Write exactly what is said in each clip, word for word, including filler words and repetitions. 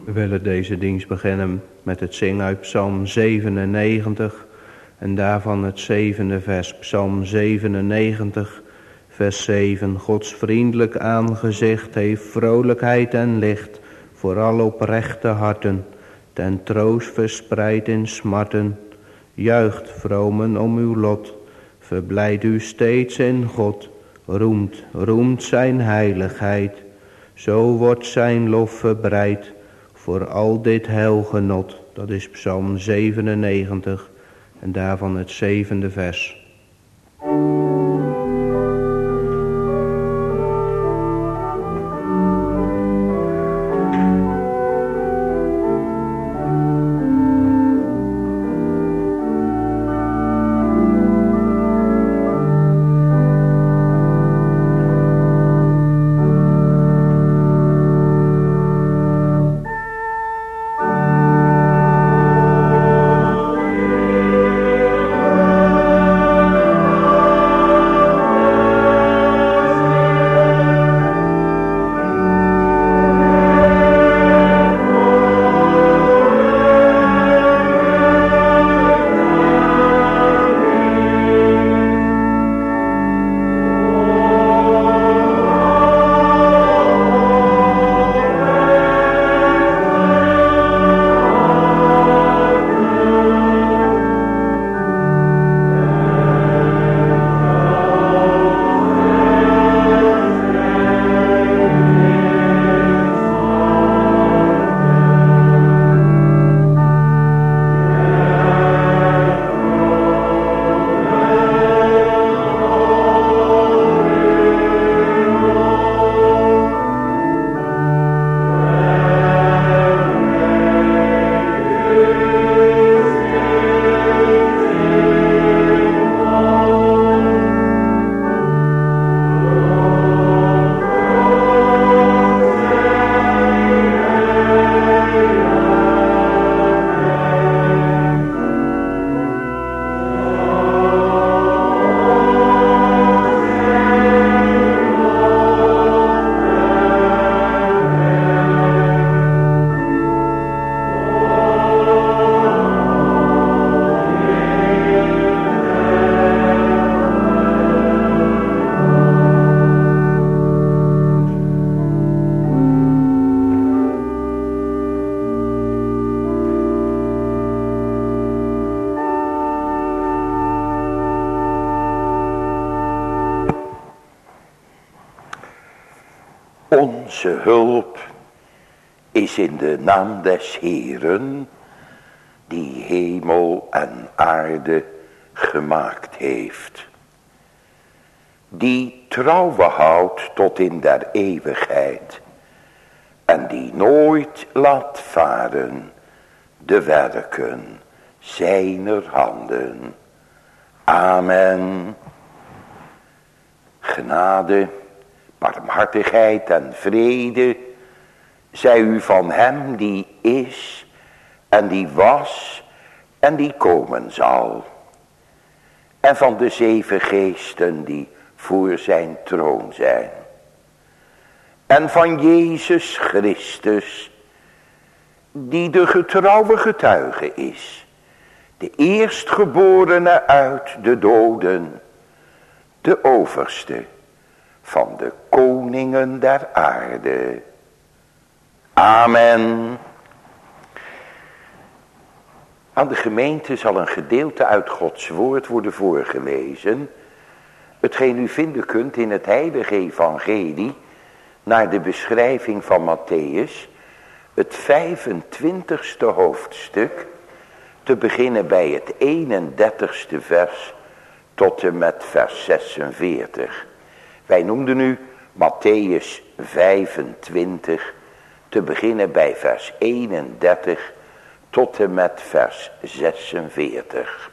We willen deze dienst beginnen met het zingen uit Psalm zevenennegentig en daarvan het zevende vers. Psalm zevenennegentig, vers zeven. Gods vriendelijk aangezicht heeft vrolijkheid en licht voor al oprechte harten, ten troost verspreid in smarten. Juicht, vromen, om uw lot, verblijd u steeds in God, roemt, roemt zijn heiligheid. Zo wordt zijn lof verbreid voor al dit heilgenot. Dat is Psalm zevenennegentig en daarvan het zevende vers. Onze hulp is in de naam des Heeren, die hemel en aarde gemaakt heeft. Die trouwe houdt tot in der eeuwigheid en die nooit laat varen de werken zijner handen. Amen. Genade, barmhartigheid en vrede zij u van hem die is en die was en die komen zal. En van de zeven geesten die voor zijn troon zijn. En van Jezus Christus, die de getrouwe getuige is, de eerstgeborene uit de doden, de overste van de koningen der aarde. Amen. Aan de gemeente zal een gedeelte uit Gods woord worden voorgelezen, hetgeen u vinden kunt in het heilige evangelie, naar de beschrijving van Matthäus, het vijfentwintigste hoofdstuk, te beginnen bij het eenendertigste vers tot en met vers zesenveertig. Wij noemden nu Matthäus vijfentwintig, te beginnen bij vers eenendertig tot en met vers zesenveertig.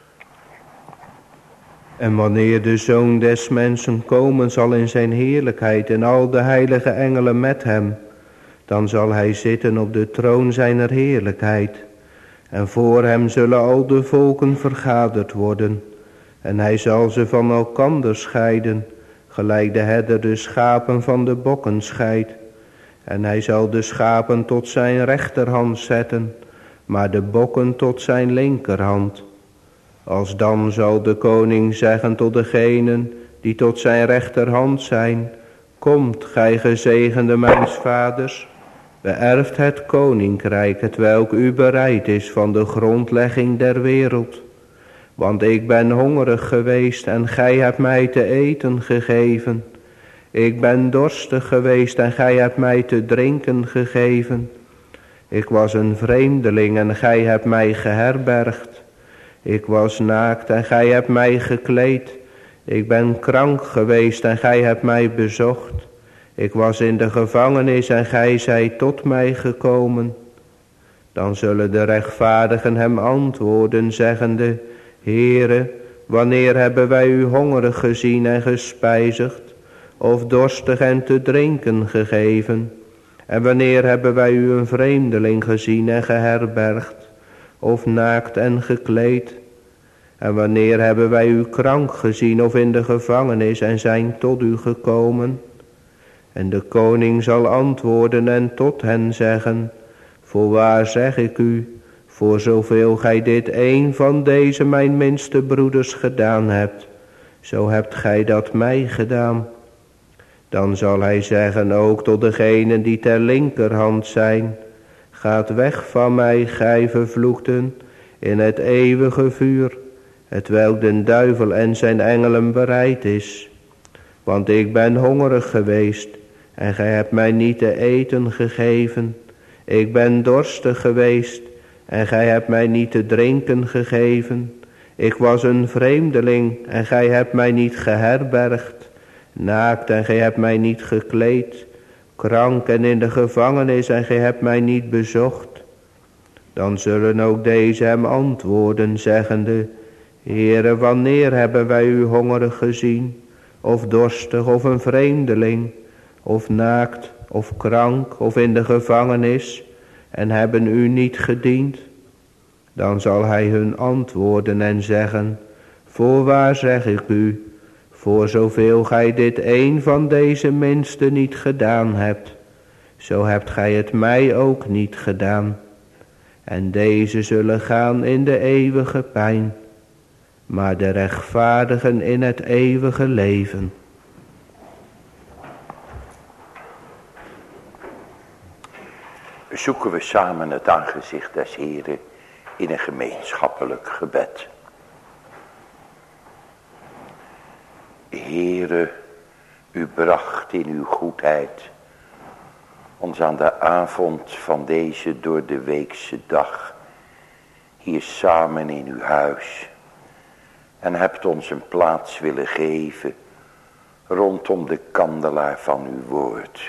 En wanneer de Zoon des Mensen komen zal in zijn heerlijkheid en al de heilige engelen met hem, dan zal hij zitten op de troon zijner heerlijkheid. En voor hem zullen al de volken vergaderd worden. En hij zal ze van elkander scheiden, gelijk de herder de schapen van de bokken scheidt. En hij zal de schapen tot zijn rechterhand zetten, maar de bokken tot zijn linkerhand. Alsdan zal de koning zeggen tot degenen die tot zijn rechterhand zijn: Komt, gij gezegende mijns vaders, beërft het koninkrijk, hetwelk u bereid is van de grondlegging der wereld. Want ik ben hongerig geweest en gij hebt mij te eten gegeven. Ik ben dorstig geweest en gij hebt mij te drinken gegeven. Ik was een vreemdeling en gij hebt mij geherbergd. Ik was naakt en gij hebt mij gekleed. Ik ben krank geweest en gij hebt mij bezocht. Ik was in de gevangenis en gij zijt tot mij gekomen. Dan zullen de rechtvaardigen hem antwoorden, zeggende: Heere, wanneer hebben wij u hongerig gezien en gespijzigd, of dorstig en te drinken gegeven? En wanneer hebben wij u een vreemdeling gezien en geherbergd, of naakt en gekleed? En wanneer hebben wij u krank gezien of in de gevangenis en zijn tot u gekomen? En de koning zal antwoorden en tot hen zeggen: Voorwaar zeg ik u, voor zoveel gij dit een van deze mijn minste broeders gedaan hebt, zo hebt gij dat mij gedaan. Dan zal hij zeggen ook tot degenen die ter linkerhand zijn: Gaat weg van mij, gij vervloekten, in het eeuwige vuur, hetwelk den duivel en zijn engelen bereid is. Want ik ben hongerig geweest en gij hebt mij niet te eten gegeven. Ik ben dorstig geweest en gij hebt mij niet te drinken gegeven. Ik was een vreemdeling en gij hebt mij niet geherbergd. Naakt en gij hebt mij niet gekleed. Krank en in de gevangenis en gij hebt mij niet bezocht. Dan zullen ook deze hem antwoorden, zeggende: Heere, wanneer hebben wij u hongerig gezien, of dorstig, of een vreemdeling, of naakt, of krank, of in de gevangenis, en hebben u niet gediend? Dan zal hij hun antwoorden en zeggen: Voorwaar zeg ik u, voor zoveel gij dit een van deze minsten niet gedaan hebt, zo hebt gij het mij ook niet gedaan. En deze zullen gaan in de eeuwige pijn, maar de rechtvaardigen in het eeuwige leven. Zoeken we samen het aangezicht des Heren in een gemeenschappelijk gebed. Heere, u bracht in uw goedheid ons aan de avond van deze door de weekse dag hier samen in uw huis en hebt ons een plaats willen geven rondom de kandelaar van uw woord.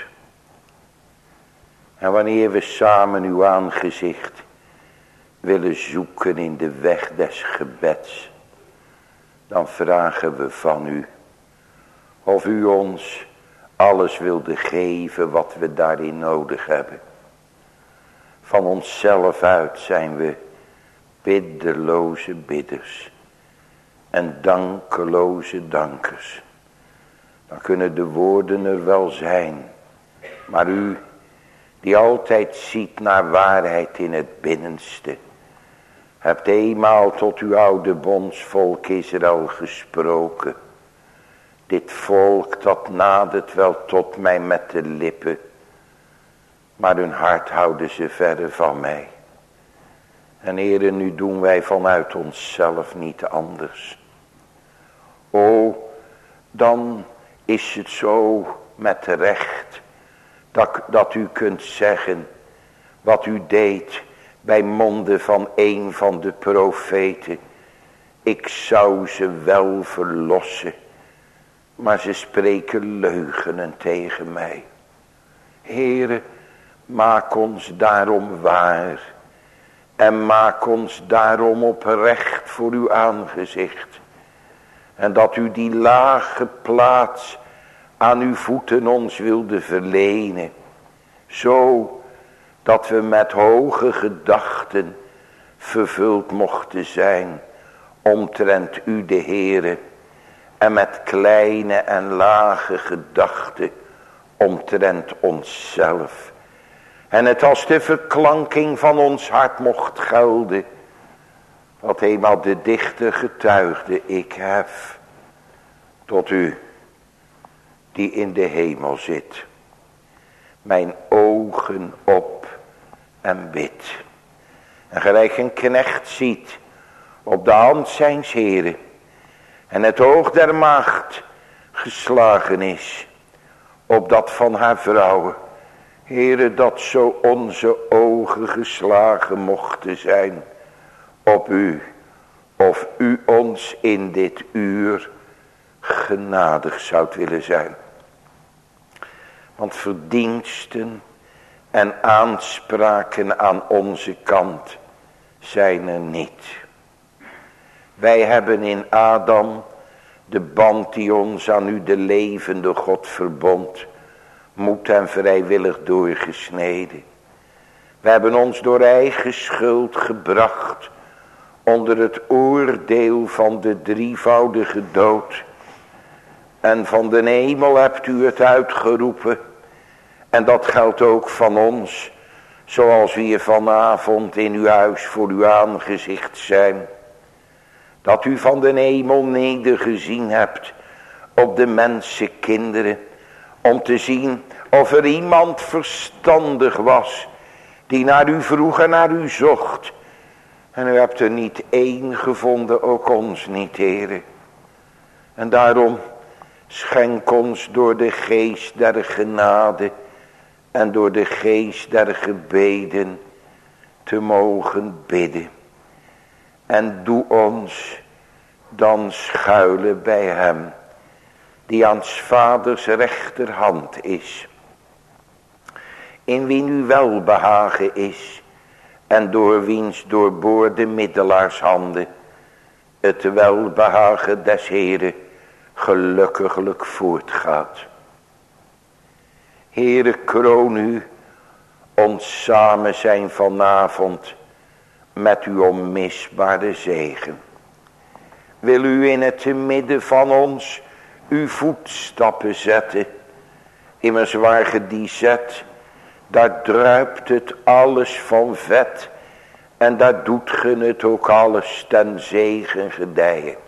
En wanneer we samen uw aangezicht willen zoeken in de weg des gebeds, dan vragen we van u of u ons alles wilde geven wat we daarin nodig hebben. Van onszelf uit zijn we biddeloze bidders en dankeloze dankers. Dan kunnen de woorden er wel zijn, maar u die altijd ziet naar waarheid in het binnenste, hebt eenmaal tot uw oude bondsvolk Israël gesproken. Dit volk dat nadert wel tot mij met de lippen, maar hun hart houden ze verre van mij. En Heere, nu doen wij vanuit onszelf niet anders. O, dan is het zo met recht dat, dat u kunt zeggen wat u deed bij monden van een van de profeten. Ik zou ze wel verlossen, maar ze spreken leugenen tegen mij. Heere, maak ons daarom waar en maak ons daarom oprecht voor uw aangezicht. En dat u die lage plaats aan uw voeten ons wilde verlenen, zo dat we met hoge gedachten vervuld mochten zijn omtrent u de Heere, en met kleine en lage gedachten omtrent onszelf. En het als de verklanking van ons hart mocht gelden. Wat eenmaal de dichter getuigde, ik hef tot u die in de hemel zit, mijn ogen op en bid. En gelijk een knecht ziet op de hand zijns heren en het oog der maagd geslagen is op dat van haar vrouwen. Heere, dat zo onze ogen geslagen mochten zijn op u, of u ons in dit uur genadig zoudt willen zijn. Want verdiensten en aanspraken aan onze kant zijn er niet. Wij hebben in Adam de band die ons aan u de levende God verbond, moed en vrijwillig doorgesneden. We hebben ons door eigen schuld gebracht onder het oordeel van de drievoudige dood. En van de hemel hebt u het uitgeroepen. En dat geldt ook van ons, zoals we hier vanavond in uw huis voor uw aangezicht zijn. Dat u van de hemel nedergezien hebt op de mensenkinderen, om te zien of er iemand verstandig was die naar u vroeg en naar u zocht. En u hebt er niet één gevonden, ook ons niet, Heere. En daarom schenk ons door de geest der genade en door de geest der gebeden te mogen bidden. En doe ons dan schuilen bij hem die aan 's vaders rechterhand is, in wie nu welbehagen is en door wiens doorboorde middelaarshanden het welbehagen des Heeren gelukkiglijk voortgaat. Heere, kroon u ons samen zijn vanavond met uw onmisbare zegen. Wil u in het midden van ons uw voetstappen zetten. Immers waar ge die zet, daar druipt het alles van vet. En daar doet ge het ook alles ten zegen gedijen.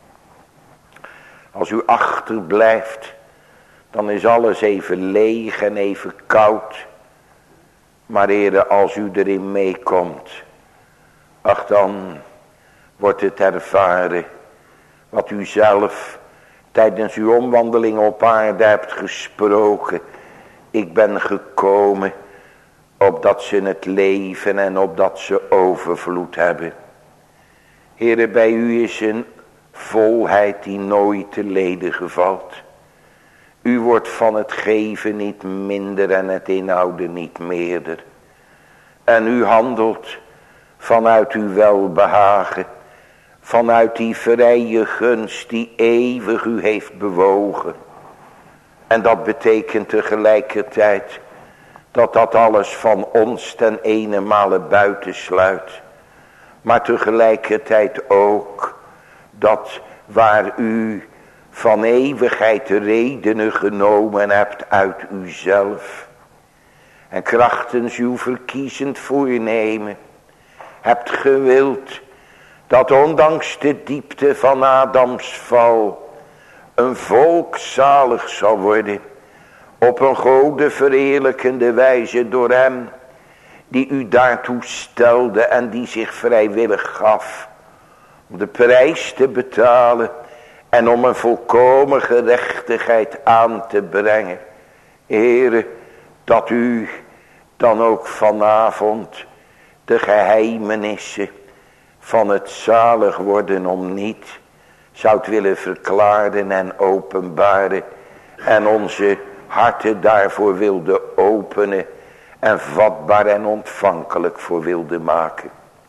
Als u achterblijft, dan is alles even leeg en even koud. Maar Heere, als u erin meekomt, ach, dan wordt het ervaren wat u zelf tijdens uw omwandeling op aarde hebt gesproken. Ik ben gekomen opdat ze het leven en opdat ze overvloed hebben. Heere, bij u is een volheid die nooit te ledigen valt. U wordt van het geven niet minder en het inhouden niet meerder. En u handelt vanuit uw welbehagen, vanuit die vrije gunst die eeuwig u heeft bewogen. En dat betekent tegelijkertijd dat dat alles van ons ten ene male buitensluit. Maar tegelijkertijd ook dat waar u van eeuwigheid redenen genomen hebt uit uzelf. En krachtens uw verkiezend voornemen hebt gewild dat ondanks de diepte van Adams val een volk zalig zal worden op een gode verheerlijkende wijze door hem die u daartoe stelde en die zich vrijwillig gaf om de prijs te betalen en om een volkomen gerechtigheid aan te brengen. Heere, dat u dan ook vanavond de geheimenissen van het zalig worden om niet zoudt willen verklaren en openbaren en onze harten daarvoor wilde openen en vatbaar en ontvankelijk voor wilde maken.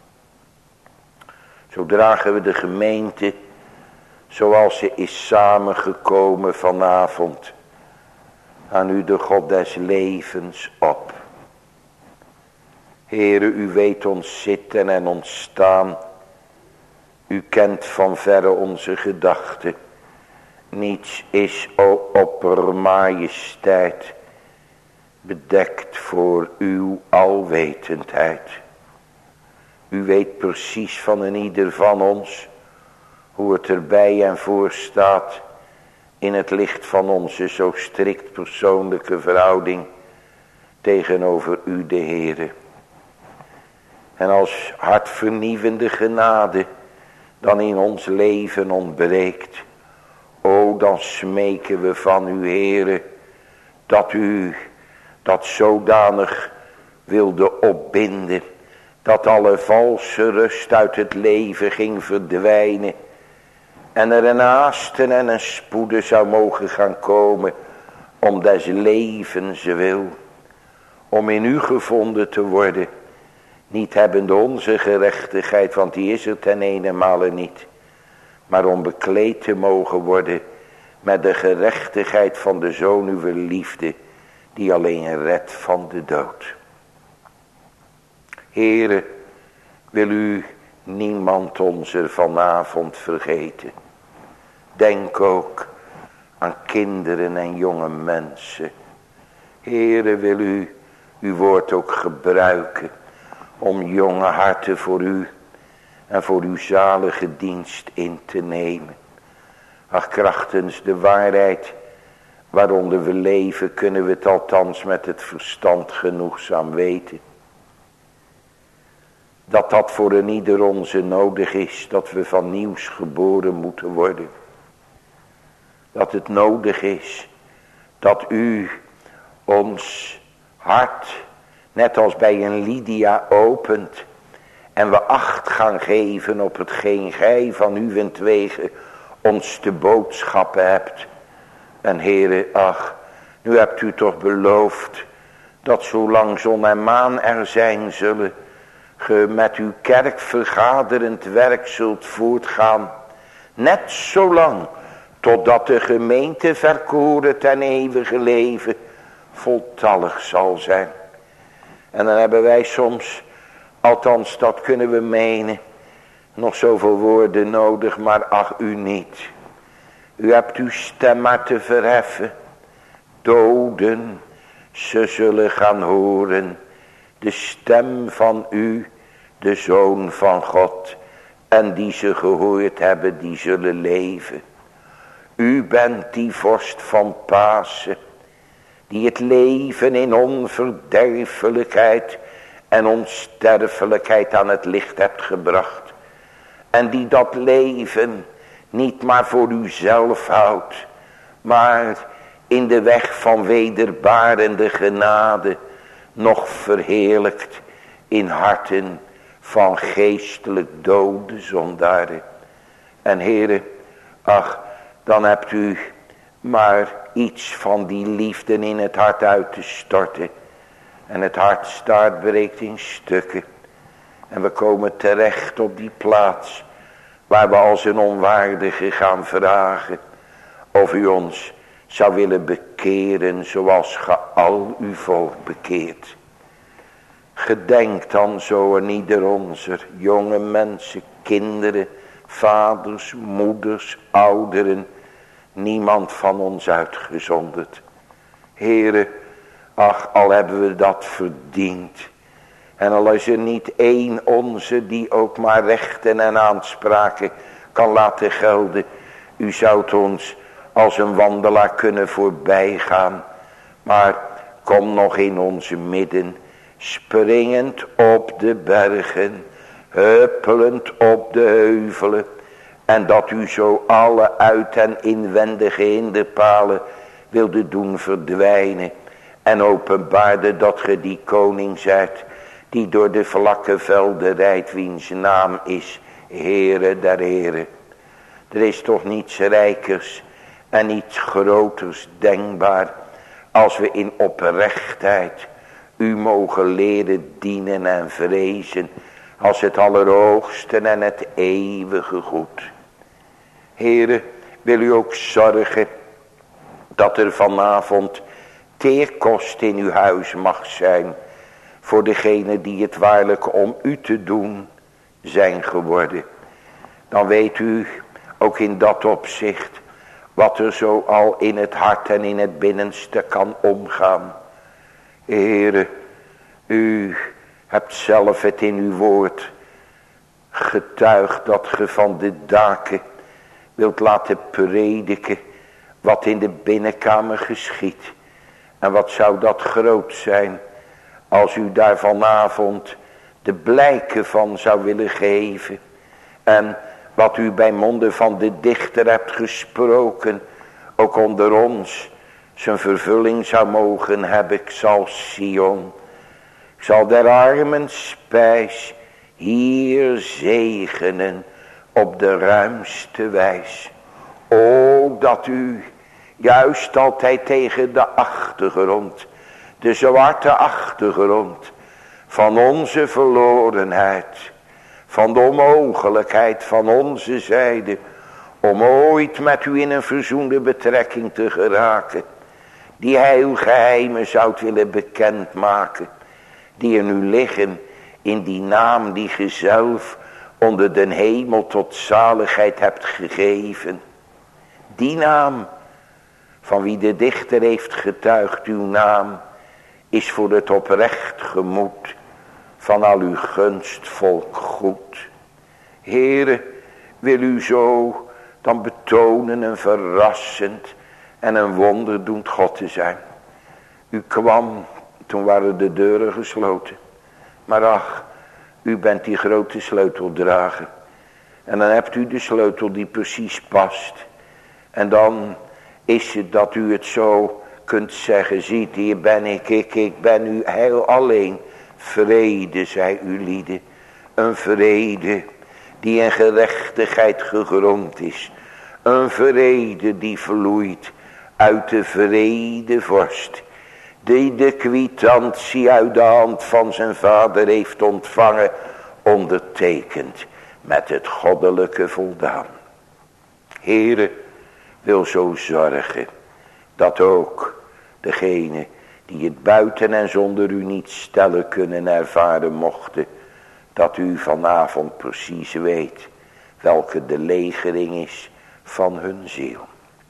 Zo dragen we de gemeente zoals ze is samengekomen vanavond aan u, de God des levens, op. Heere, u weet ons zitten en ons staan. U kent van verre onze gedachten. Niets is, o oppermajesteit, bedekt voor uw alwetendheid. U weet precies van een ieder van ons hoe het erbij en voor staat in het licht van onze zo strikt persoonlijke verhouding tegenover u de Heere. En als hartvernieuwende genade dan in ons leven ontbreekt, o dan smeken we van u Heere, dat u dat zodanig wilde opbinden, dat alle valse rust uit het leven ging verdwijnen, en er een haasten en een spoeden zou mogen gaan komen, om des levens wil, om in u gevonden te worden, niet hebbende onze gerechtigheid, want die is er ten eenenmale niet, maar om bekleed te mogen worden met de gerechtigheid van de Zoon uw liefde, die alleen redt van de dood. Heere, wil u niemand ons er vanavond vergeten. Denk ook aan kinderen en jonge mensen. Heere, wil u uw woord ook gebruiken om jonge harten voor u en voor uw zalige dienst in te nemen. Ach, krachtens de waarheid waaronder we leven, kunnen we het althans met het verstand genoegzaam weten. Dat dat voor een ieder onze nodig is, dat we van nieuws geboren moeten worden. Dat het nodig is dat u ons hart, net als bij een Lydia, opent. En we acht gaan geven op hetgeen gij van uwentwege ons te boodschappen hebt. En Heere, ach, nu hebt u toch beloofd dat zolang zon en maan er zijn zullen, ge met uw kerk vergaderend werk zult voortgaan. Net zolang totdat de gemeente verkoren ten eeuwige leven voltallig zal zijn. En dan hebben wij soms, althans dat kunnen we menen, nog zoveel woorden nodig, maar ach, u niet. U hebt uw stem maar te verheffen. Doden, ze zullen gaan horen de stem van u, de Zoon van God. En die ze gehoord hebben, die zullen leven. U bent die vorst van Pasen, die het leven in onverderfelijkheid en onsterfelijkheid aan het licht hebt gebracht. En die dat leven niet maar voor uzelf houdt, maar in de weg van wederbarende genade nog verheerlijkt in harten van geestelijk dode zondaren. En Heere, ach, dan hebt u maar iets van die liefde in het hart uit te storten. En het hart staat breekt in stukken. En we komen terecht op die plaats waar we als een onwaardige gaan vragen of u ons zou willen bekeren zoals ge al uw volk bekeert. Gedenk dan zo aan ieder onzer, jonge mensen, kinderen, vaders, moeders, ouderen, niemand van ons uitgezonderd. Heere, ach, al hebben we dat verdiend. En al is er niet één onze die ook maar rechten en aanspraken kan laten gelden. U zoudt ons als een wandelaar kunnen voorbijgaan. Maar kom nog in onze midden, springend op de bergen, huppelend op de heuvelen. En dat u zo alle uit- en inwendige hinderpalen wilde doen verdwijnen. En openbaarde dat ge die koning zijt, die door de vlakke velden rijdt, wiens naam is Heere der Heren. Er is toch niets rijkers en niets groters denkbaar, als we in oprechtheid u mogen leren dienen en vrezen, als het allerhoogste en het eeuwige goed. Heere, wil u ook zorgen dat er vanavond teerkost in uw huis mag zijn, voor degenen die het waarlijk om u te doen zijn geworden. Dan weet u ook in dat opzicht wat er zo al in het hart en in het binnenste kan omgaan. Heere, u hebt zelf het in uw woord getuigd dat ge van de daken wilt laten prediken wat in de binnenkamer geschiet. En wat zou dat groot zijn als u daar vanavond de blijken van zou willen geven. En wat u bij monden van de dichter hebt gesproken, ook onder ons zijn vervulling zou mogen hebben. Ik zal Sion, ik zal der armen spijs hier zegenen op de ruimste wijs. O, dat u juist altijd tegen de achtergrond, de zwarte achtergrond van onze verlorenheid, van de onmogelijkheid van onze zijde, om ooit met u in een verzoende betrekking te geraken, die heilgeheimen zoudt willen bekendmaken, die er nu liggen in die naam die ge zelf onder den hemel tot zaligheid hebt gegeven. Die naam van wie de dichter heeft getuigd, uw naam is voor het oprecht gemoed van al uw gunstvolk goed. Heere, wil u zo dan betonen een verrassend en een wonderdoend God te zijn. U kwam, toen waren de deuren gesloten. Maar ach, u bent die grote sleuteldrager. En dan hebt u de sleutel die precies past. En dan is het dat u het zo kunt zeggen. Ziet, hier ben ik, ik, ik ben u heel alleen. Vrede, zei u lieden. Een vrede die in gerechtigheid gegrond is. Een vrede die vloeit uit de vrede vorst. Die de kwitantie uit de hand van zijn vader heeft ontvangen. Ondertekend met het goddelijke voldaan. Heere, wil zo zorgen dat ook degene die het buiten en zonder u niet stellen kunnen ervaren mochten, dat u vanavond precies weet welke de legering is van hun ziel.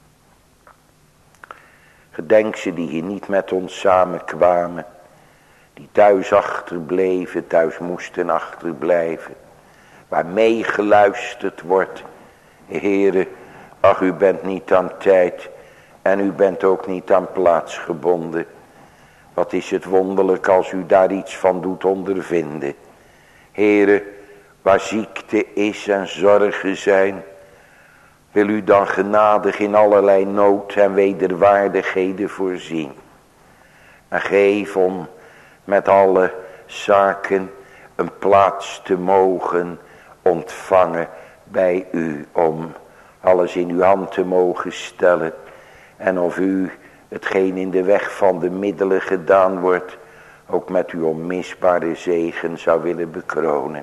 Gedenk ze die hier niet met ons samenkwamen, die thuis achterbleven, thuis moesten achterblijven, waar meegeluisterd wordt. Heere, ach, u bent niet aan tijd en u bent ook niet aan plaats gebonden. Wat is het wonderlijk als u daar iets van doet ondervinden. Heere, waar ziekte is en zorgen zijn, wil u dan genadig in allerlei nood en wederwaardigheden voorzien. En geef om met alle zaken een plaats te mogen ontvangen bij u, om alles in uw hand te mogen stellen. En of u hetgeen in de weg van de middelen gedaan wordt, ook met uw onmisbare zegen zou willen bekronen.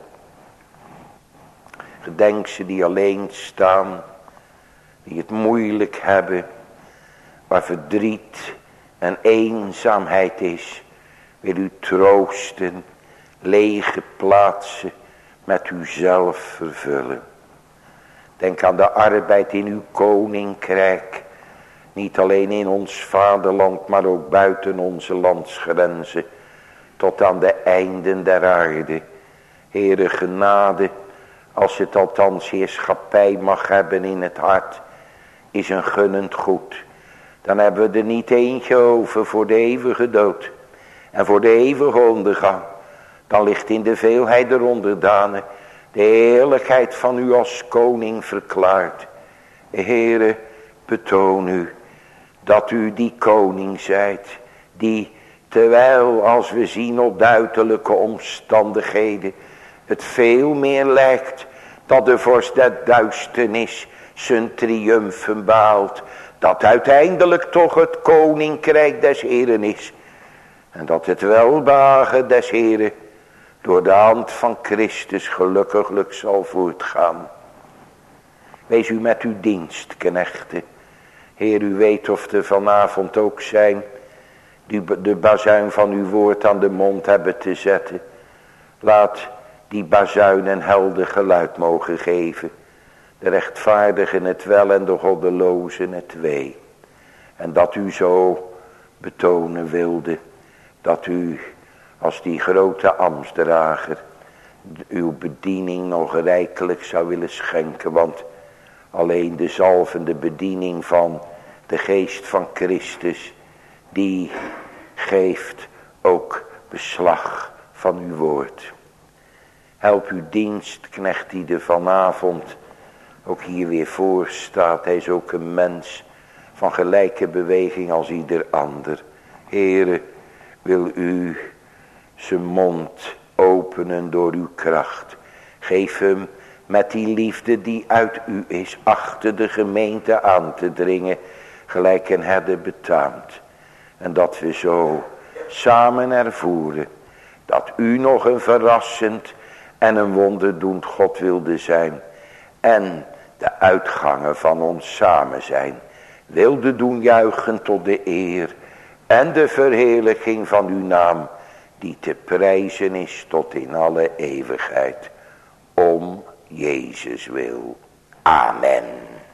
Gedenk ze die alleen staan, die het moeilijk hebben, waar verdriet en eenzaamheid is, wil u troosten, lege plaatsen met uzelf vervullen. Denk aan de arbeid in uw koninkrijk, niet alleen in ons vaderland, maar ook buiten onze landsgrenzen, tot aan de einden der aarde. Heere, genade, als het althans heerschappij mag hebben in het hart, is een gunnend goed. Dan hebben we er niet eentje over voor de eeuwige dood en voor de eeuwige ondergang. Dan ligt in de veelheid der onderdanen de heerlijkheid van u als koning verklaard. Heere, betoon u dat u die koning zijt, die terwijl als we zien op de uiterlijke omstandigheden het veel meer lijkt dat de vorst der duisternis zijn triumfen behaalt, dat uiteindelijk toch het koninkrijk des Heren is. En dat het welbehagen des Heren door de hand van Christus gelukkiglijk zal voortgaan. Wees u met uw dienstknechten. Heer, u weet of er vanavond ook zijn die de bazuin van uw woord aan de mond hebben te zetten. Laat die bazuin een helder geluid mogen geven. De rechtvaardigen het wel en de goddelozen het wee. En dat u zo betonen wilde dat u als die grote ambtsdrager uw bediening nog rijkelijk zou willen schenken. Want alleen de zalvende bediening van de geest van Christus, die geeft ook beslag van uw woord. Help uw dienstknecht die er vanavond ook hier weer voor staat. Hij is ook een mens van gelijke beweging als ieder ander. Heere, wil u zijn mond openen door uw kracht. Geef hem met die liefde die uit u is achter de gemeente aan te dringen, gelijk een herder betaamt. En dat we zo samen ervoeren dat u nog een verrassend en een wonderdoend God wilde zijn. En de uitgangen van ons samen zijn wilde doen juichen tot de eer en de verheerlijking van uw naam, die te prijzen is tot in alle eeuwigheid. Om Jezus wil. Amen.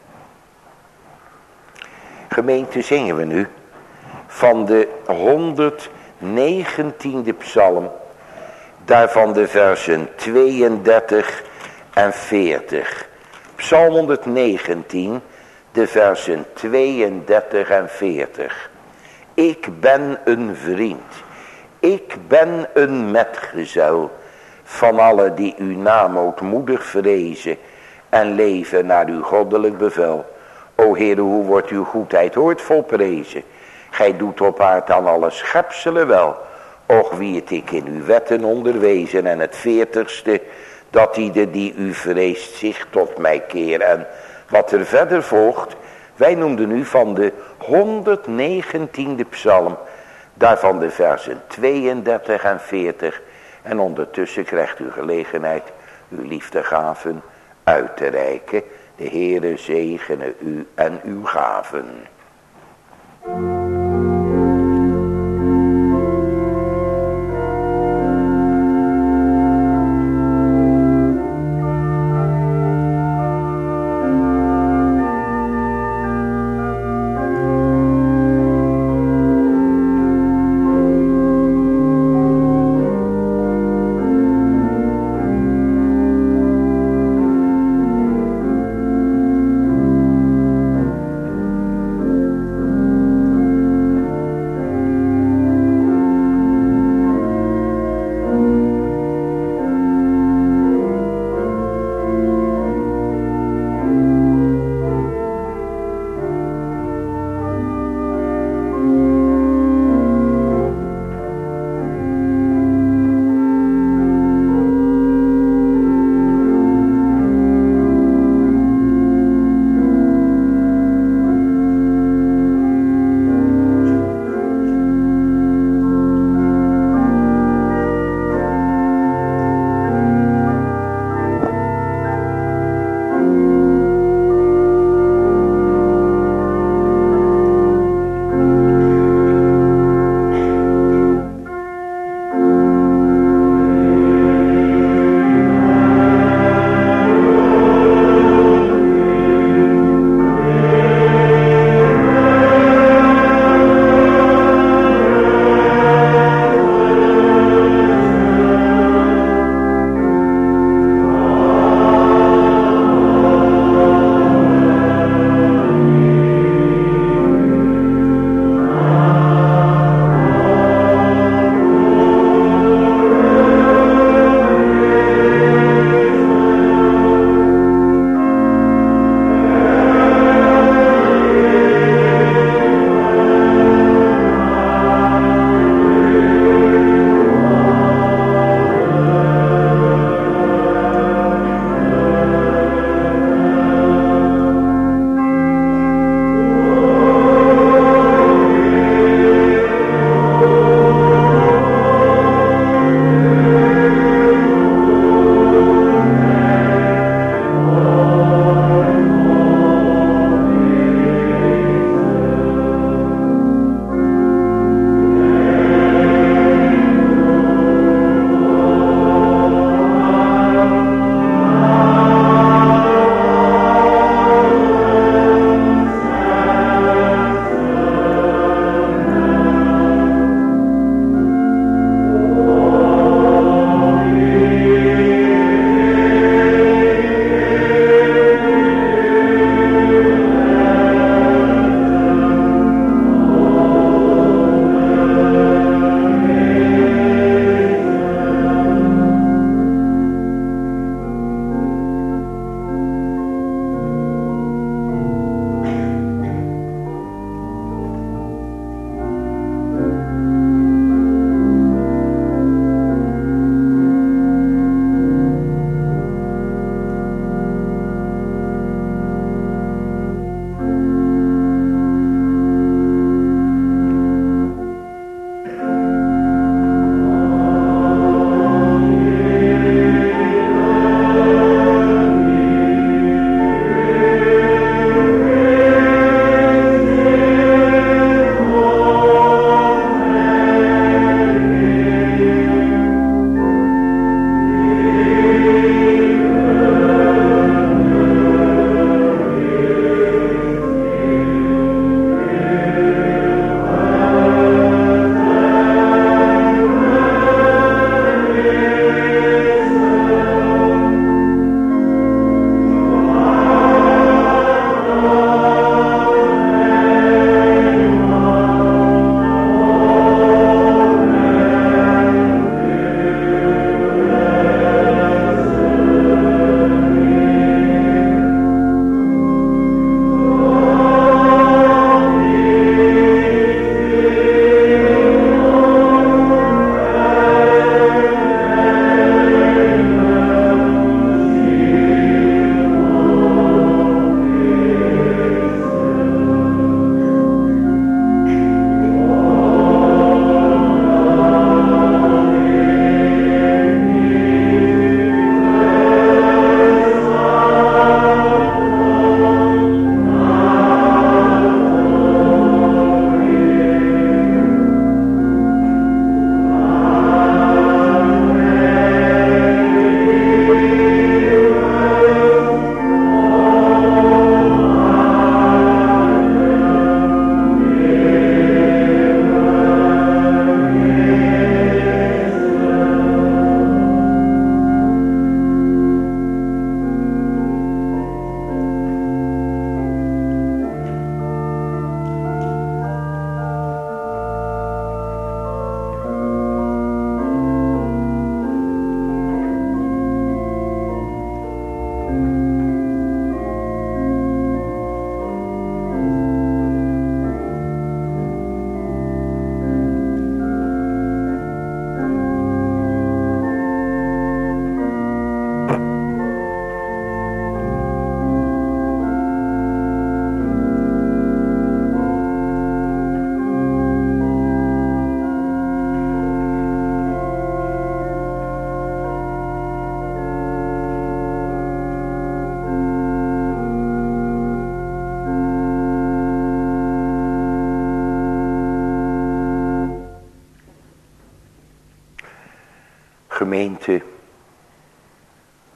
Gemeente, zingen we nu van de honderdnegentiende psalm, daarvan de versen tweeëndertig en veertig. Psalm honderdnegentien, de versen tweeëndertig en veertig. Ik ben een vriend, ik ben een metgezel van alle die uw naam ootmoedig vrezen en leven naar uw goddelijk bevel. O Heere, hoe wordt uw goedheid ooit volprezen? Gij doet op aard aan alle schepselen wel. Och, wie het ik in uw wetten onderwezen. En het veertigste, dat ieder die u vreest zich tot mij keer. En wat er verder volgt, wij noemden u van de honderdnegentiende psalm, daarvan de versen tweeëndertig en veertig. En ondertussen krijgt u gelegenheid uw liefdegaven uit te reiken. De Heere zegene u en uw gaven. Thank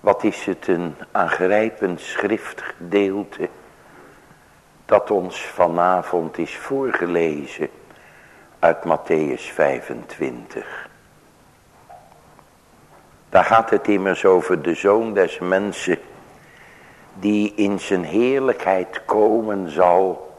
Wat is het een aangrijpend schriftgedeelte dat ons vanavond is voorgelezen uit Matthäus vijfentwintig. Daar gaat het immers over de Zoon des Mensen die in zijn heerlijkheid komen zal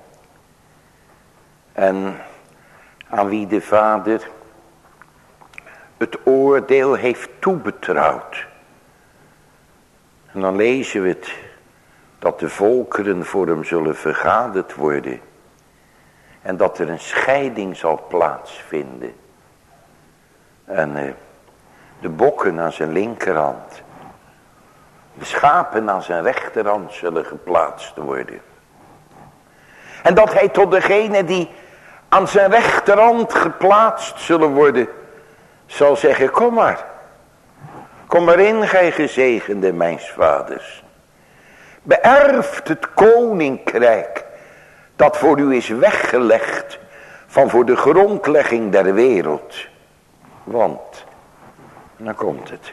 en aan wie de Vader het oordeel heeft toebetrouwd. En dan lezen we het, dat de volkeren voor hem zullen vergaderd worden. En dat er een scheiding zal plaatsvinden. En uh, de bokken aan zijn linkerhand. De schapen aan zijn rechterhand zullen geplaatst worden. En dat hij tot degene die aan zijn rechterhand geplaatst zullen worden, zal zeggen, kom maar. Kom maar in, gij gezegende mijns vaders. Beërft het koninkrijk dat voor u is weggelegd van voor de grondlegging der wereld. Want, en dan komt het.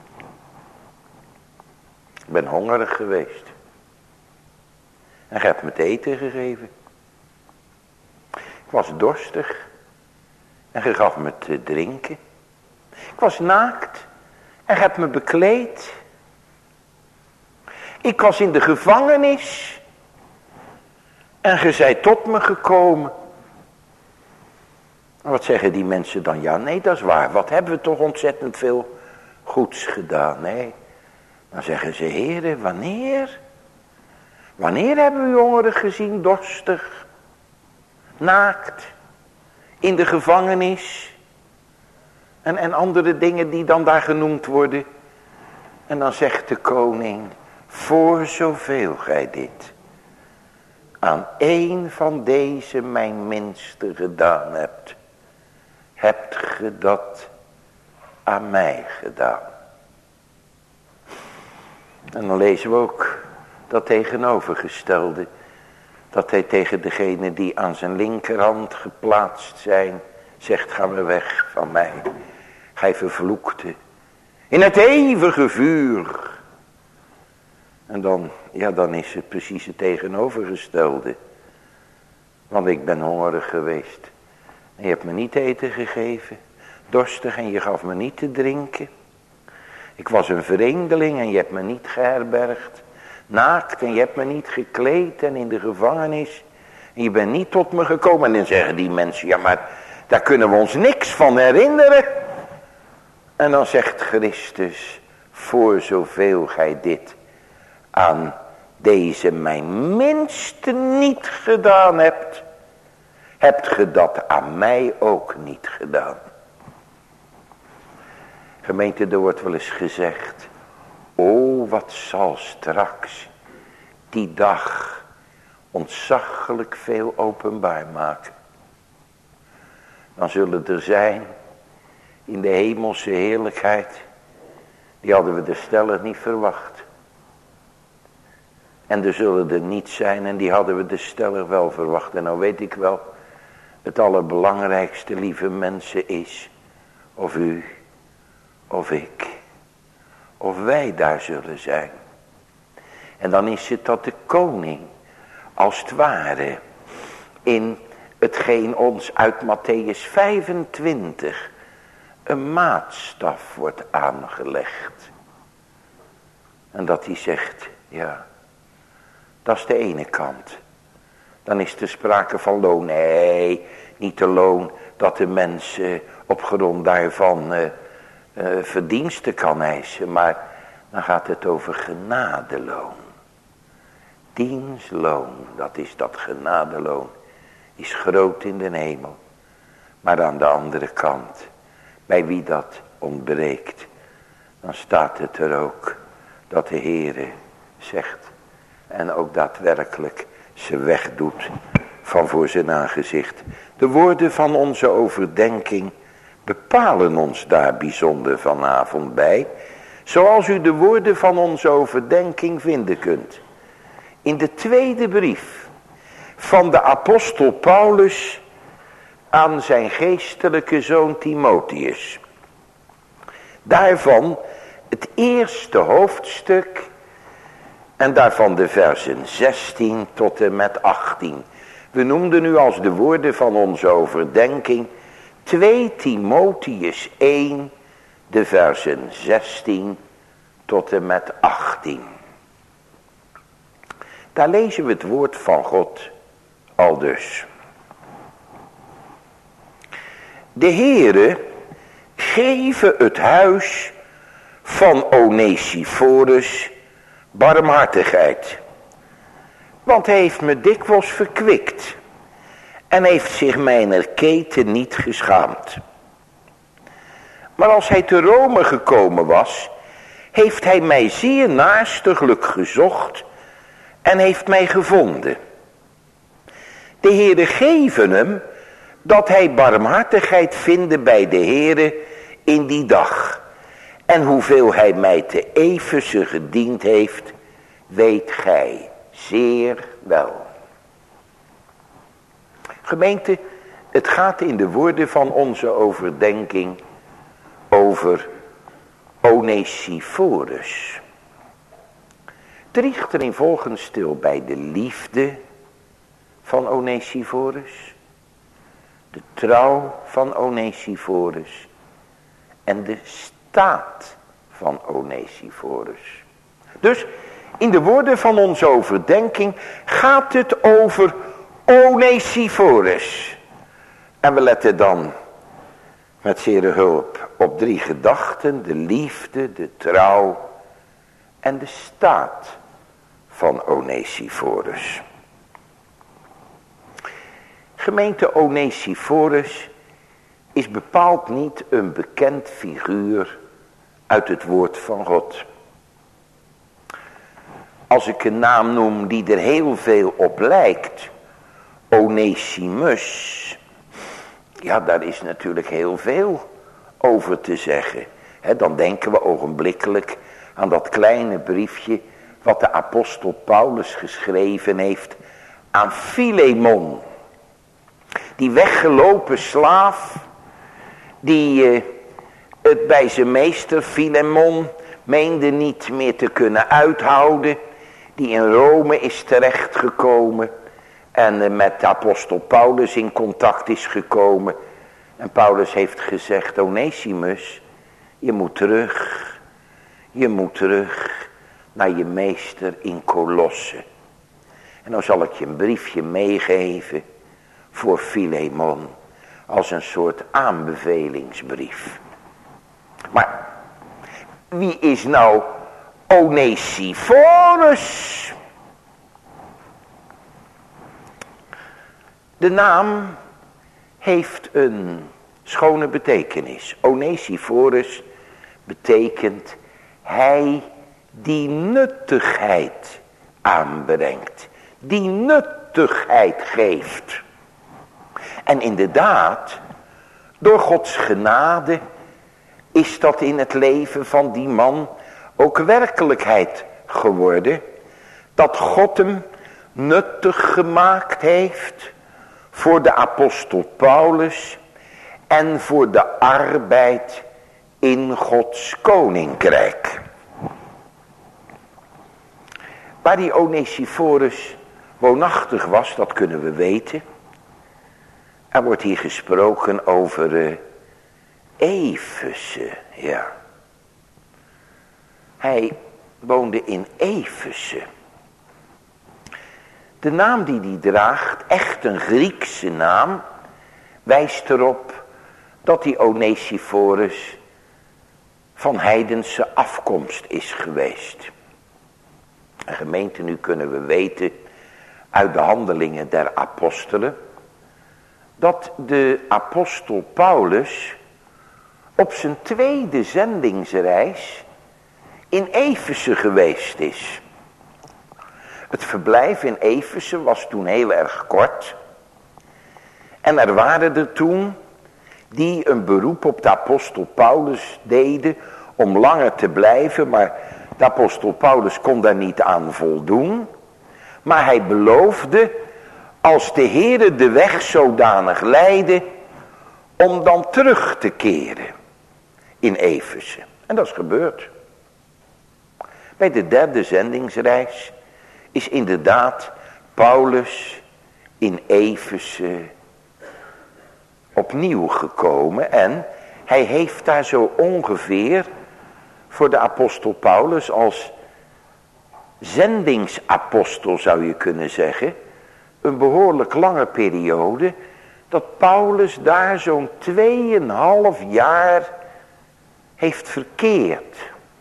Ik ben hongerig geweest. En gij hebt me te eten gegeven. Ik was dorstig. En gij gaf me te drinken. Ik was naakt. En gij hebt me bekleed. Ik was in de gevangenis. En gij zijt tot me gekomen. En wat zeggen die mensen dan? Ja, nee, dat is waar. Wat hebben we toch ontzettend veel goeds gedaan. Nee. Dan zeggen ze, Heere, wanneer? Wanneer hebben we u jongeren gezien, dorstig, naakt, in de gevangenis en, en andere dingen die dan daar genoemd worden. En dan zegt de koning, voor zoveel gij dit aan één van deze mijn minste gedaan hebt, hebt ge dat aan mij gedaan. En dan lezen we ook dat tegenovergestelde, dat hij tegen degene die aan zijn linkerhand geplaatst zijn, zegt, ga maar weg van mij, gij vervloekte, in het eeuwige vuur. En dan, ja, dan is het precies het tegenovergestelde. Want ik ben hongerig geweest. En je hebt me niet eten gegeven. Dorstig en je gaf me niet te drinken. Ik was een vreemdeling en je hebt me niet geherbergd. Naakt en je hebt me niet gekleed en in de gevangenis. En je bent niet tot me gekomen. En dan zeggen die mensen, ja maar daar kunnen we ons niks van herinneren. En dan zegt Christus, voor zoveel gij dit aan deze mijn minste niet gedaan hebt, hebt ge dat aan mij ook niet gedaan. Gemeente, er wordt wel eens gezegd, o wat zal straks die dag ontzaglijk veel openbaar maken. Dan zullen er zijn in de hemelse heerlijkheid, die hadden we de stellig niet verwacht. En er zullen er niet zijn en die hadden we de stellig wel verwacht. En nou weet ik wel, het allerbelangrijkste, lieve mensen, is of u, of ik, of wij daar zullen zijn. En dan is het dat de koning, als het ware, in hetgeen ons uit Matthäus vijfentwintig een maatstaf wordt aangelegd. En dat hij zegt, ja, dat is de ene kant. Dan is er sprake van loon. Nee, niet de loon dat de mens uh, op grond daarvan uh, uh, verdiensten kan eisen. Maar dan gaat het over genadeloon. Dienstloon, dat is dat genadeloon. Is groot in de hemel. Maar aan de andere kant, bij wie dat ontbreekt, dan staat het er ook dat de Heere zegt en ook daadwerkelijk ze wegdoet van voor zijn aangezicht. De woorden van onze overdenking bepalen ons daar bijzonder vanavond bij, zoals u de woorden van onze overdenking vinden kunt. In de tweede brief van de apostel Paulus aan zijn geestelijke zoon Timotheus. Daarvan het eerste hoofdstuk en daarvan de versen zestien tot en met achttien. We noemden nu als de woorden van onze overdenking twee Timotheus één, de versen zestien tot en met achttien. Daar lezen we het woord van God aldus. De Heere geven het huis van Onesiphorus barmhartigheid. Want hij heeft me dikwijls verkwikt en heeft zich mijner keten niet geschaamd. Maar als hij te Rome gekomen was, heeft hij mij zeer naarstiglijk gezocht en heeft mij gevonden. De Heere geven hem dat hij barmhartigheid vinde bij de Heere in die dag. En hoeveel hij mij te Efeze gediend heeft, weet gij zeer wel. Gemeente, het gaat in de woorden van onze overdenking over Onesiphorus. Het richt er in volgens stil bij de liefde van Onesiphorus, de trouw van Onesiphorus en de staat van Onesiphorus. Dus in de woorden van onze overdenking gaat het over Onesiphorus. En we letten dan met zere hulp op drie gedachten: de liefde, de trouw en de staat van Onesiphorus. Gemeente, Onesiphorus is bepaald niet een bekend figuur uit het woord van God. Als ik een naam noem die er heel veel op lijkt, Onesimus, ja, daar is natuurlijk heel veel over te zeggen. He, dan denken we ogenblikkelijk aan dat kleine briefje wat de apostel Paulus geschreven heeft aan Filemon. Die weggelopen slaaf, die uh, het bij zijn meester Filemon meende niet meer te kunnen uithouden. Die in Rome is terechtgekomen en uh, met de apostel Paulus in contact is gekomen. En Paulus heeft gezegd: Onesimus, je moet terug. Je moet terug naar je meester in Kolosse. En dan zal ik je een briefje meegeven voor Filemon als een soort aanbevelingsbrief. Maar wie is nou Onesiphorus? De naam heeft een schone betekenis. Onesiphorus betekent hij die nuttigheid aanbrengt, die nuttigheid geeft. En inderdaad, door Gods genade is dat in het leven van die man ook werkelijkheid geworden. Dat God hem nuttig gemaakt heeft voor de apostel Paulus en voor de arbeid in Gods koninkrijk. Waar die Onesiphorus woonachtig was, dat kunnen we weten. Er wordt hier gesproken over uh, Efeze, ja. Hij woonde in Efeze. De naam die hij draagt, echt een Griekse naam, wijst erop dat die Onesiphorus van heidense afkomst is geweest. En gemeente, nu kunnen we weten uit de handelingen der apostelen dat de apostel Paulus op zijn tweede zendingsreis in Efeze geweest is. Het verblijf in Efeze was toen heel erg kort. En er waren er toen die een beroep op de apostel Paulus deden om langer te blijven, maar de apostel Paulus kon daar niet aan voldoen. Maar hij beloofde, als de Heere de weg zodanig leidde, om dan terug te keren in Efeze. En dat is gebeurd. Bij de derde zendingsreis is inderdaad Paulus in Efeze opnieuw gekomen. En hij heeft daar zo ongeveer voor de apostel Paulus als zendingsapostel, zou je kunnen zeggen, een behoorlijk lange periode, dat Paulus daar zo'n tweeënhalf jaar heeft verkeerd.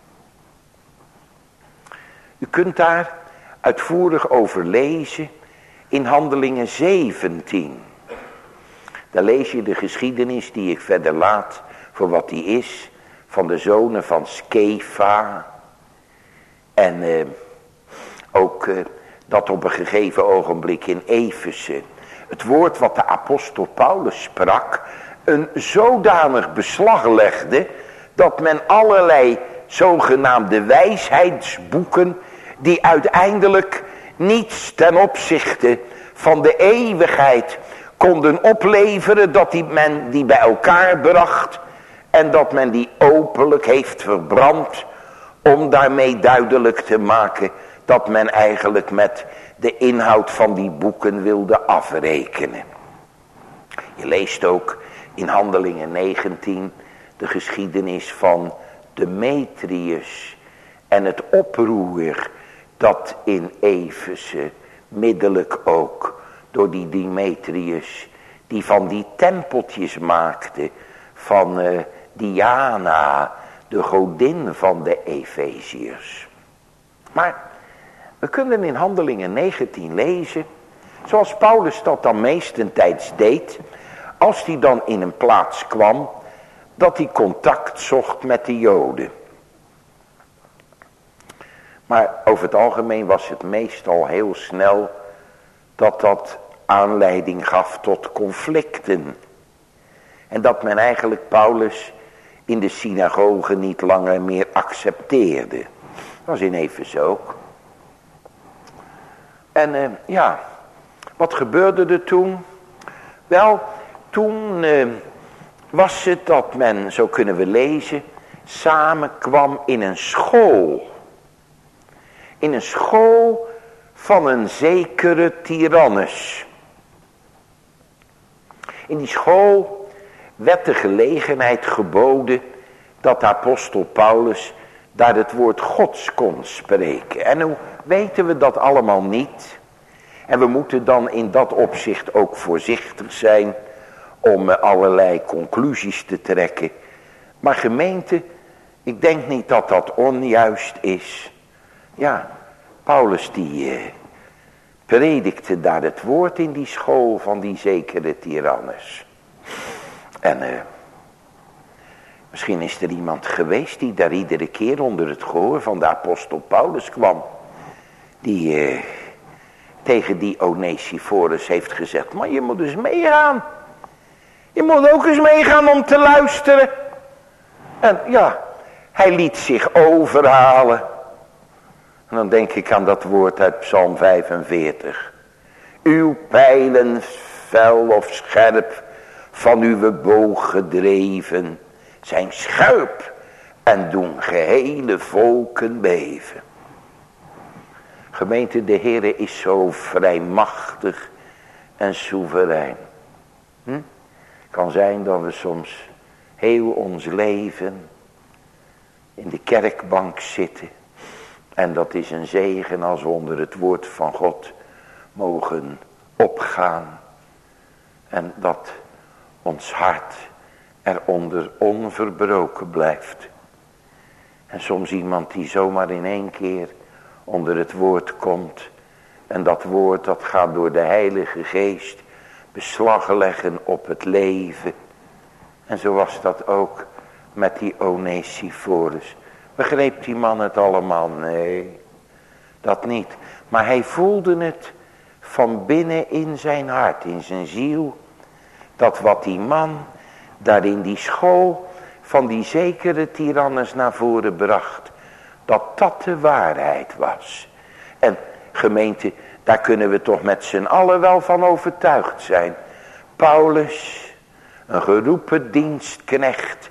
U kunt daar uitvoerig over lezen in Handelingen zeventien. Daar lees je de geschiedenis die ik verder laat voor wat die is, van de zonen van Skefa. En eh, ook eh, dat op een gegeven ogenblik in Efeze het woord wat de apostel Paulus sprak een zodanig beslag legde dat men allerlei zogenaamde wijsheidsboeken die uiteindelijk niets ten opzichte van de eeuwigheid konden opleveren, dat die men die bij elkaar bracht en dat men die openlijk heeft verbrand om daarmee duidelijk te maken dat men eigenlijk met de inhoud van die boeken wilde afrekenen. Je leest ook in Handelingen negentien de geschiedenis van Demetrius en het oproer dat in Efeze middelijk ook door die Demetrius, die van die tempeltjes maakte van uh, Diana, de godin van de Efeziërs. Maar we kunnen in Handelingen negentien lezen, zoals Paulus dat dan meestentijds deed, als hij dan in een plaats kwam, dat hij contact zocht met de Joden. Maar over het algemeen was het meestal heel snel dat dat aanleiding gaf tot conflicten. En dat men eigenlijk Paulus in de synagoge niet langer meer accepteerde. Dat was in Efeze ook. En uh, ja, wat gebeurde er toen? Wel, toen uh, was het dat men, zo kunnen we lezen, samenkwam in een school. In een school van een zekere Tyrannus. In die school werd de gelegenheid geboden dat de apostel Paulus daar het woord Gods kon spreken. En hoe weten we dat allemaal niet? En we moeten dan in dat opzicht ook voorzichtig zijn om allerlei conclusies te trekken. Maar gemeente, ik denk niet dat dat onjuist is. Ja, Paulus die eh, predikte daar het woord in die school van die zekere Tyrannus. En eh, misschien is er iemand geweest die daar iedere keer onder het gehoor van de apostel Paulus kwam. Die eh, tegen die Onesiphorus heeft gezegd, maar je moet dus meegaan. Je moet ook eens meegaan om te luisteren. En ja, hij liet zich overhalen. En dan denk ik aan dat woord uit Psalm vijfenveertig. Uw pijlen fel of scherp, van uw boog gedreven, zijn scherp en doen gehele volken beven. Gemeente, de Heere is zo vrijmachtig en soeverein. Hm? Kan zijn dat we soms heel ons leven in de kerkbank zitten. En dat is een zegen als we onder het woord van God mogen opgaan. En dat ons hart eronder onverbroken blijft. En soms iemand die zomaar in één keer onder het woord komt. En dat woord dat gaat door de Heilige Geest beslag leggen op het leven. En zo was dat ook met die Onesiphorus. Begreep die man het allemaal? Nee, dat niet. Maar hij voelde het van binnen in zijn hart, in zijn ziel. Dat wat die man daar in die school van die zekere Tyrannus naar voren bracht. Dat dat de waarheid was. En gemeente, daar kunnen we toch met z'n allen wel van overtuigd zijn. Paulus, een geroepen dienstknecht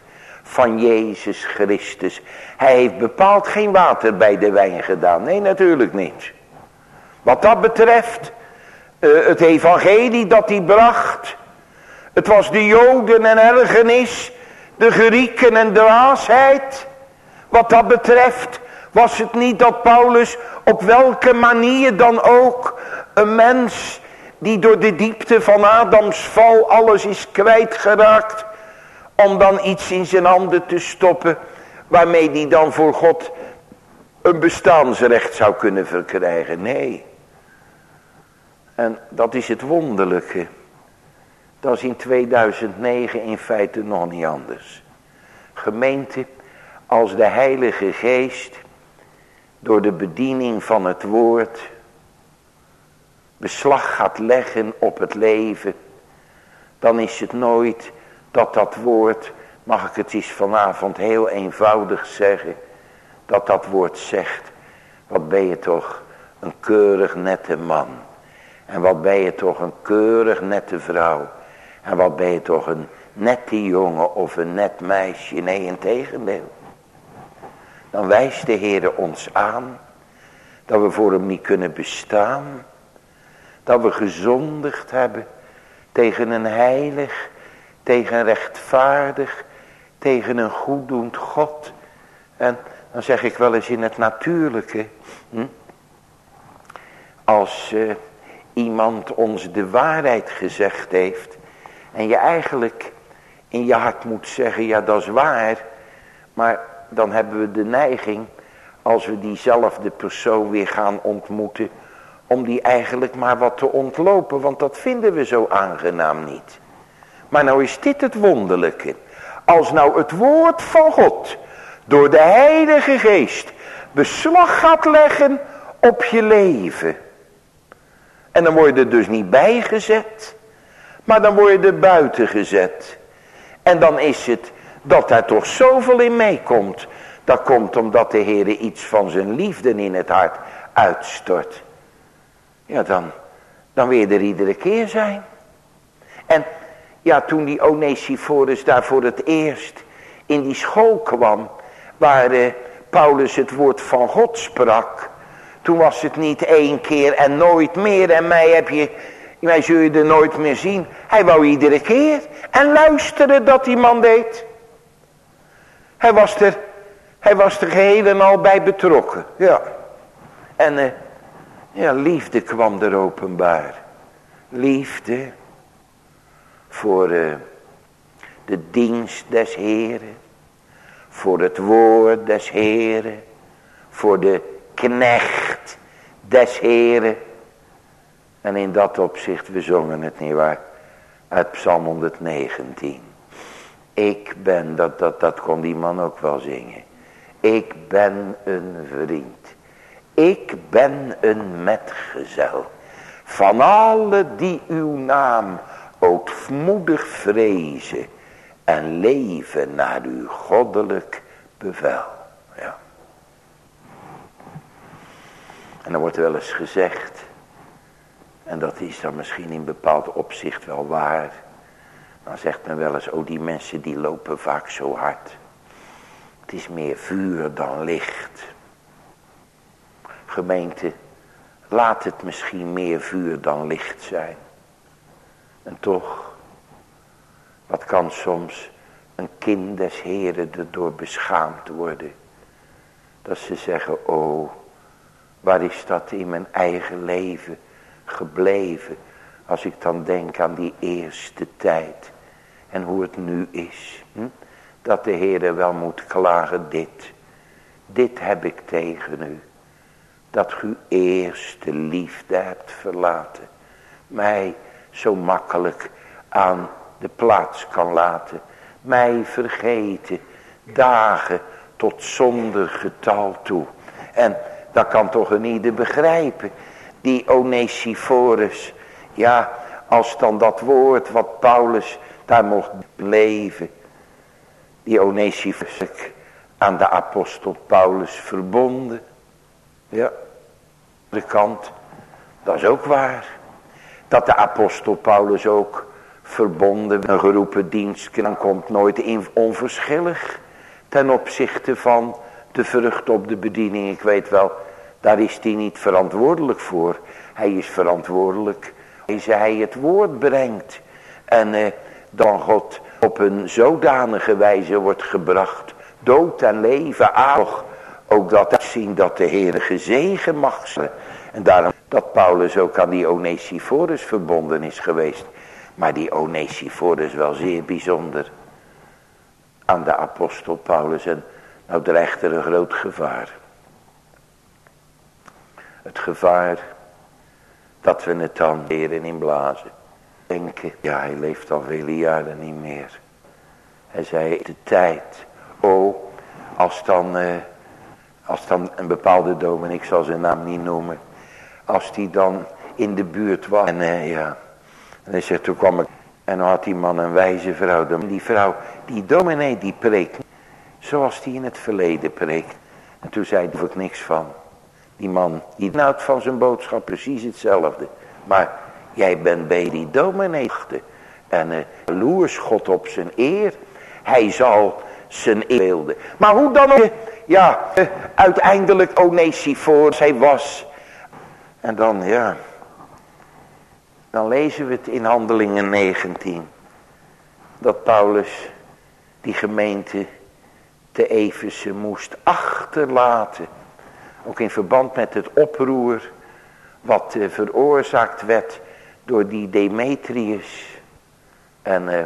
van Jezus Christus. Hij heeft bepaald geen water bij de wijn gedaan. Nee, natuurlijk niet. Wat dat betreft, uh, het evangelie dat hij bracht, het was de Joden en ergernis, de Grieken en dwaasheid. Wat dat betreft was het niet dat Paulus op welke manier dan ook een mens die door de diepte van Adams val alles is kwijtgeraakt, om dan iets in zijn handen te stoppen waarmee hij dan voor God een bestaansrecht zou kunnen verkrijgen. Nee. En dat is het wonderlijke. Dat is in tweeduizend negen in feite nog niet anders. Gemeente, als de Heilige Geest door de bediening van het woord beslag gaat leggen op het leven, dan is het nooit dat dat woord, mag ik het eens vanavond heel eenvoudig zeggen, dat dat woord zegt, wat ben je toch een keurig nette man. En wat ben je toch een keurig nette vrouw. En wat ben je toch een nette jongen of een net meisje. Nee, integendeel. Dan wijst de Heer ons aan dat we voor hem niet kunnen bestaan. Dat we gezondigd hebben tegen een heilig, tegen een rechtvaardig, tegen een goeddoend God. En dan zeg ik wel eens in het natuurlijke. Hm? Als uh, iemand ons de waarheid gezegd heeft. En je eigenlijk in je hart moet zeggen, ja dat is waar. Maar dan hebben we de neiging, als we diezelfde persoon weer gaan ontmoeten, om die eigenlijk maar wat te ontlopen. Want dat vinden we zo aangenaam niet. Maar nou is dit het wonderlijke. Als nou het woord van God door de Heilige Geest beslag gaat leggen op je leven. En dan word je er dus niet bijgezet. Maar dan word je er buiten gezet. En dan is het dat daar toch zoveel in meekomt. Dat komt omdat de Heer iets van zijn liefde in het hart uitstort. Ja, dan, dan wil je er iedere keer zijn. En ja, toen die Onesiphorus daar voor het eerst in die school kwam, waar eh, Paulus het woord van God sprak, toen was het niet één keer en nooit meer en mij heb je, mij zul je er nooit meer zien. Hij wou iedere keer en luisteren dat die man deed. Hij was er, hij was er geheel en al bij betrokken, ja. En eh, ja, liefde kwam er openbaar. Liefde voor uh, de dienst des Heren, voor het woord des Heren, voor de knecht des Heren. En in dat opzicht, we zongen het niet waar, uit Psalm honderdnegentien. Ik ben, dat, dat, dat kon die man ook wel zingen. Ik ben een vriend. Ik ben een metgezel. Van alle die uw naam ootmoedig vrezen en leven naar uw goddelijk bevel. Ja. En dan wordt er wel eens gezegd, en dat is dan misschien in bepaald opzicht wel waar, dan zegt men wel eens, oh die mensen die lopen vaak zo hard. Het is meer vuur dan licht. Gemeente, laat het misschien meer vuur dan licht zijn. En toch, wat kan soms een kind des Heren erdoor beschaamd worden. Dat ze zeggen, oh, waar is dat in mijn eigen leven gebleven. Als ik dan denk aan die eerste tijd. En hoe het nu is. Hm? Dat de Heere wel moet klagen dit. Dit heb ik tegen u. Dat u eerst de liefde hebt verlaten. Mij zo makkelijk aan de plaats kan laten. Mij vergeten. Dagen tot zonder getal toe. En dat kan toch een ieder begrijpen. Die Onesiphorus. Ja, als dan dat woord wat Paulus daar mocht leven. Die Onesiphorus aan de apostel Paulus verbonden. Ja, de kant. Dat is ook waar. Dat de apostel Paulus ook verbonden, een geroepen dienstknecht komt nooit in onverschillig ten opzichte van de vrucht op de bediening. Ik weet wel, daar is hij niet verantwoordelijk voor. Hij is verantwoordelijk als hij het woord brengt. En eh, dan God op een zodanige wijze wordt gebracht. Dood en leven aanog. Ook dat zien dat de Heer gezegen mag zijn. En daarom dat Paulus ook aan die Onesiphorus verbonden is geweest. Maar die Onesiphorus wel zeer bijzonder. Aan de apostel Paulus. En nou dreigt er een groot gevaar. Het gevaar dat we het dan leren inblazen. Denken, ja, hij leeft al vele jaren niet meer. Hij zei, de tijd. Oh, als dan, uh, als dan een bepaalde dominee, ik zal zijn naam niet noemen. Als die dan in de buurt was. En uh, ja, en hij zegt, toen kwam ik. En dan had die man een wijze vrouw. Die vrouw, die dominee, die preekt. Zoals die in het verleden preekt. En toen zei hij, daar hoef ik niks van. Die man, die houdt van zijn boodschap precies hetzelfde. Maar jij bent bij die dominee. En uh, loers God op zijn eer. Hij zal zijn eer beelden. Maar hoe dan ook. Ja, uh, uiteindelijk Onesiphorus, hij was. En dan, ja. Dan lezen we het in Handelingen negentien. Dat Paulus die gemeente te Efeze moest achterlaten. Ook in verband met het oproer wat uh, veroorzaakt werd door die Demetrius. En uh,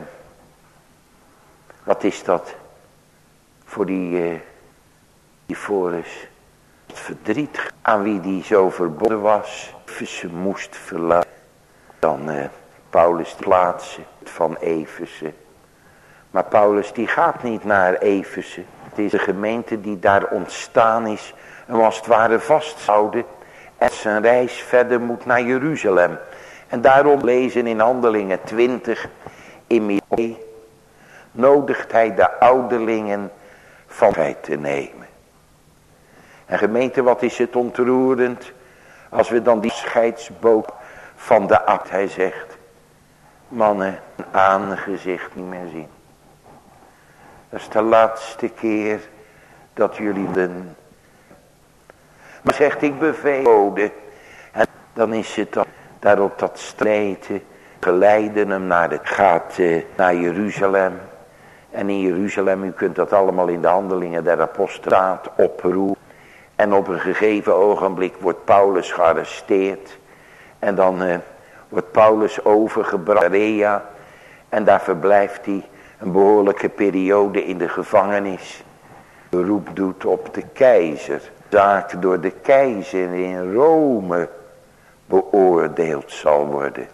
wat is dat voor die uh, Ephorus? Het verdriet aan wie die zo verbonden was. Efeze moest verlaten. Dan uh, Paulus plaatsen van Efeze. Maar Paulus die gaat niet naar Efeze. Het is een gemeente die daar ontstaan is. En als het ware vasthouden. En zijn reis verder moet naar Jeruzalem. En daarom lezen in Handelingen twintig. In Miami nodigt hij de ouderlingen van hij te nemen. En gemeente, wat is het ontroerend. Als we dan die scheidsboog van de abt, hij zegt. Mannen, een aangezicht niet meer zien. Dat is de laatste keer dat jullie den. Maar zegt, ik beveel. En dan is het dan, daarop dat streten. Geleiden hem naar de, gaat uh, naar Jeruzalem. En in Jeruzalem, u kunt dat allemaal in de Handelingen der Apostelen oproepen. En op een gegeven ogenblik wordt Paulus gearresteerd. En dan uh, wordt Paulus overgebracht naar Rea. En daar verblijft hij een behoorlijke periode in de gevangenis. Beroep doet op de keizer. Zaak door de keizer in Rome beoordeeld zal worden.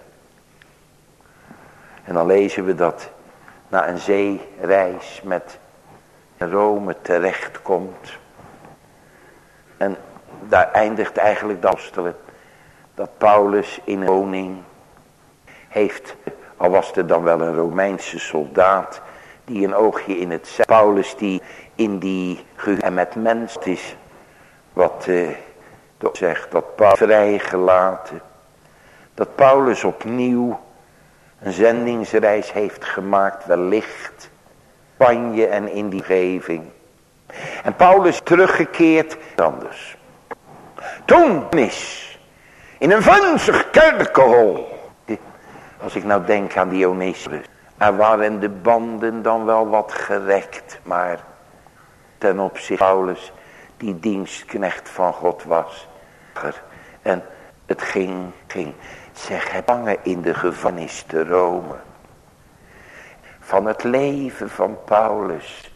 En dan lezen we dat na een zeereis met Rome terechtkomt. En daar eindigt eigenlijk de apostelen. Dat Paulus in een woning heeft. Al was er dan wel een Romeinse soldaat. Die een oogje in het zet. Paulus die in die en met mens is. Wat uh, zegt dat Paulus vrijgelaten. Dat Paulus opnieuw een zendingsreis heeft gemaakt. Wellicht Spanje en in die omgeving. En Paulus teruggekeerd anders. Toen is in een vunzig kerkenhol. Als ik nou denk aan die Onesiphorus. Er waren de banden dan wel wat gerekt. Maar ten opzichte van Paulus die dienstknecht van God was. En het ging, ging. Zeg, hij hangen in de gevangenis te Rome. Van het leven van Paulus.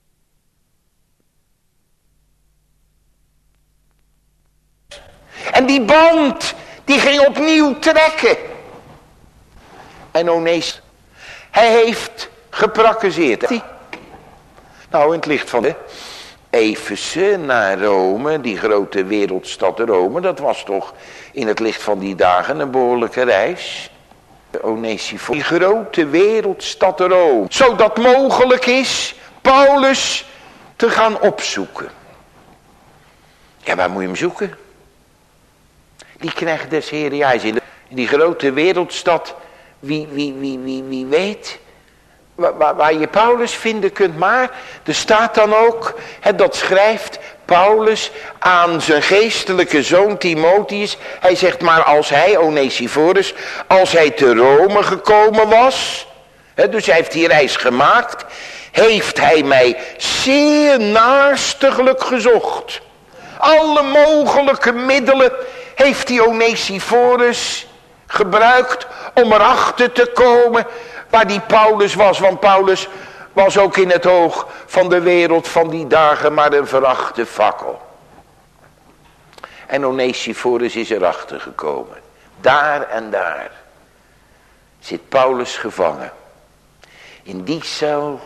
En die band, die ging opnieuw trekken. En Onesiphorus, hij heeft geprakkezeerd. Nou, in het licht van de Efeze naar Rome, die grote wereldstad Rome, dat was toch in het licht van die dagen een behoorlijke reis. Onesiphorus, die grote wereldstad Rome, zodat mogelijk is Paulus te gaan opzoeken. Ja, waar moet je hem zoeken? Die knecht des Heren, hij is in, de, in die grote wereldstad wie, wie, wie, wie, wie weet waar, waar, waar je Paulus vinden kunt. Maar er staat dan ook, hè, dat schrijft Paulus aan zijn geestelijke zoon Timotheus. Hij zegt, maar als hij, Onesiphorus, als hij te Rome gekomen was, hè, dus hij heeft die reis gemaakt, heeft hij mij zeer naarstiglijk gezocht. Alle mogelijke middelen heeft die Onesiphorus gebruikt om erachter te komen waar die Paulus was. Want Paulus was ook in het oog van de wereld van die dagen maar een verachte fakkel. En Onesiphorus is erachter gekomen. Daar en daar zit Paulus gevangen. In die cel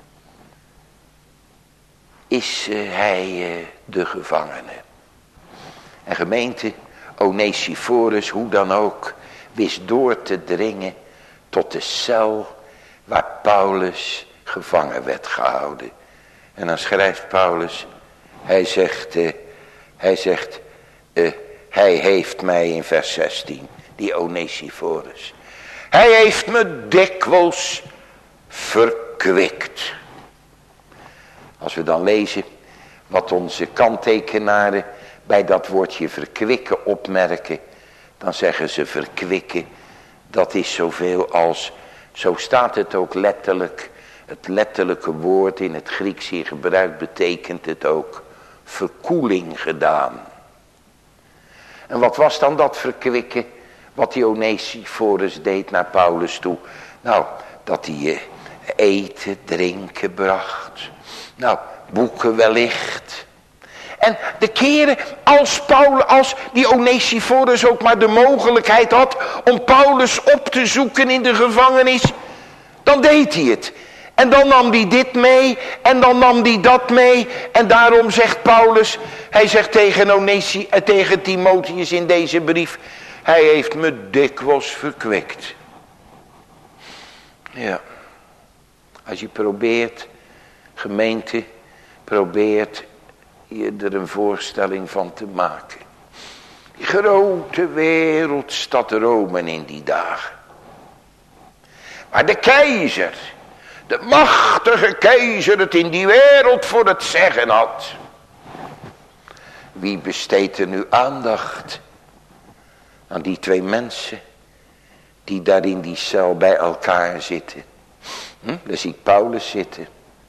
is uh, hij uh, de gevangene. En gemeente, Onesiphorus, hoe dan ook, wist door te dringen tot de cel waar Paulus gevangen werd gehouden. En dan schrijft Paulus, hij zegt, uh, hij zegt, uh, hij heeft mij in vers zestien, die Onesiphorus. Hij heeft me dikwijls verkwikt. Als we dan lezen wat onze kanttekenaren bij dat woordje verkwikken opmerken, dan zeggen ze verkwikken, dat is zoveel als, zo staat het ook letterlijk, het letterlijke woord in het Grieks hier gebruikt betekent het ook verkoeling gedaan. En wat was dan dat verkwikken, wat die Onesiphorus deed naar Paulus toe? Nou, dat hij eten, drinken bracht. Nou, boeken wellicht. En de keren als Paulus, als die Onesiphorus ook maar de mogelijkheid had om Paulus op te zoeken in de gevangenis, dan deed hij het. En dan nam hij dit mee en dan nam hij dat mee. En daarom zegt Paulus, hij zegt tegen, Onesi, eh, tegen Timotheus in deze brief, hij heeft me dikwijls verkwikt. Ja, als je probeert, gemeente, probeert je er een voorstelling van te maken. Die grote wereldstad Rome in die dagen. Waar de keizer, de machtige keizer het in die wereld voor het zeggen had. Wie besteedt er nu aandacht aan die twee mensen die daar in die cel bij elkaar zitten? Hm? Daar zie ik Paulus zitten.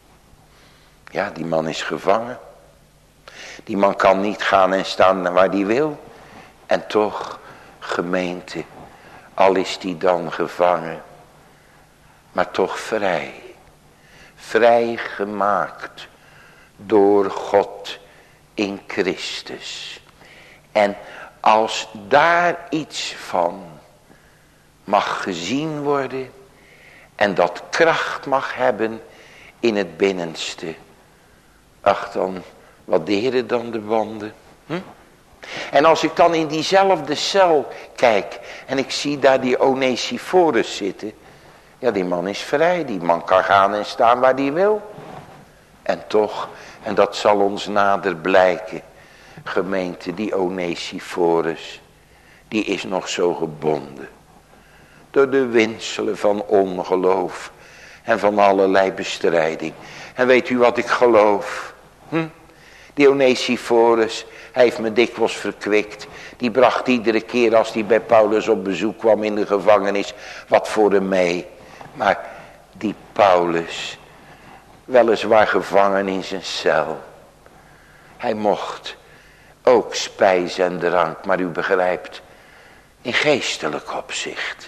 Ja, die man is gevangen. Die man kan niet gaan en staan waar hij wil. En toch, gemeente, al is die dan gevangen, maar toch vrij. Vrij gemaakt door God in Christus. En als daar iets van mag gezien worden en dat kracht mag hebben in het binnenste, ach dan, wat deden dan de wanden? Hm? En als ik dan in diezelfde cel kijk en ik zie daar die Onesiphorus zitten, ja, die man is vrij, die man kan gaan en staan waar hij wil. En toch, en dat zal ons nader blijken, gemeente, die Onesiphorus, die is nog zo gebonden. Door de winselen van ongeloof en van allerlei bestrijding. En weet u wat ik geloof? Hm? Die Onesiphorus, hij heeft me dikwijls verkwikt. Die bracht iedere keer als hij bij Paulus op bezoek kwam in de gevangenis wat voor hem mee. Maar die Paulus, weliswaar gevangen in zijn cel. Hij mocht ook spijs en drank, maar u begrijpt, in geestelijk opzicht,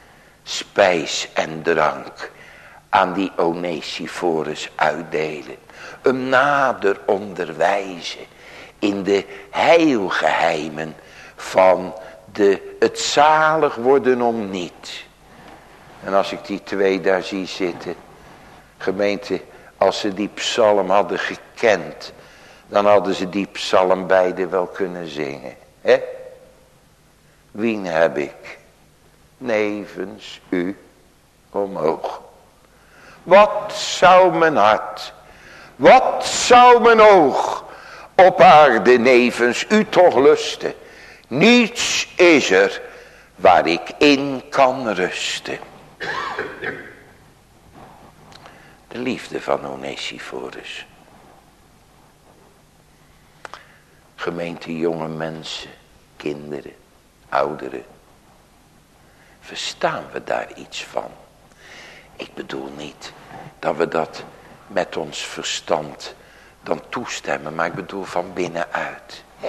spijs en drank aan die Onesiphorus uitdelen. Hem nader onderwijzen in de heilgeheimen van de, het zalig worden om niet. En als ik die twee daar zie zitten, gemeente, als ze die psalm hadden gekend, dan hadden ze die psalm beide wel kunnen zingen. Hè? Wien heb ik nevens u omhoog? Wat zou mijn hart, wat zou mijn oog op aarde nevens u toch lusten? Niets is er waar ik in kan rusten. De liefde van Onesiphorus. Gemeente jonge mensen, kinderen, ouderen. Verstaan we daar iets van? Ik bedoel niet dat we dat met ons verstand dan toestemmen, maar ik bedoel van binnenuit. Hè?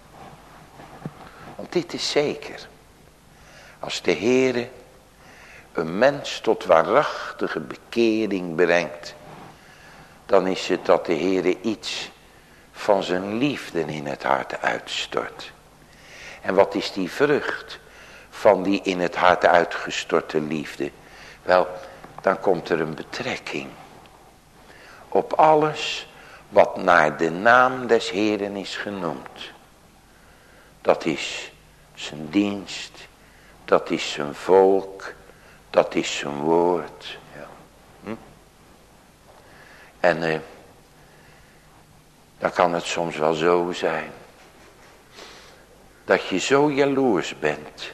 Want dit is zeker. Als de Heere een mens tot waarachtige bekering brengt, dan is het dat de Heere iets van zijn liefde in het hart uitstort. En wat is die vrucht van die in het hart uitgestorte liefde? Wel, dan komt er een betrekking op alles wat naar de naam des Heeren is genoemd. Dat is zijn dienst, dat is zijn volk, dat is zijn woord. Ja. Hm? En eh, dan kan het soms wel zo zijn dat je zo jaloers bent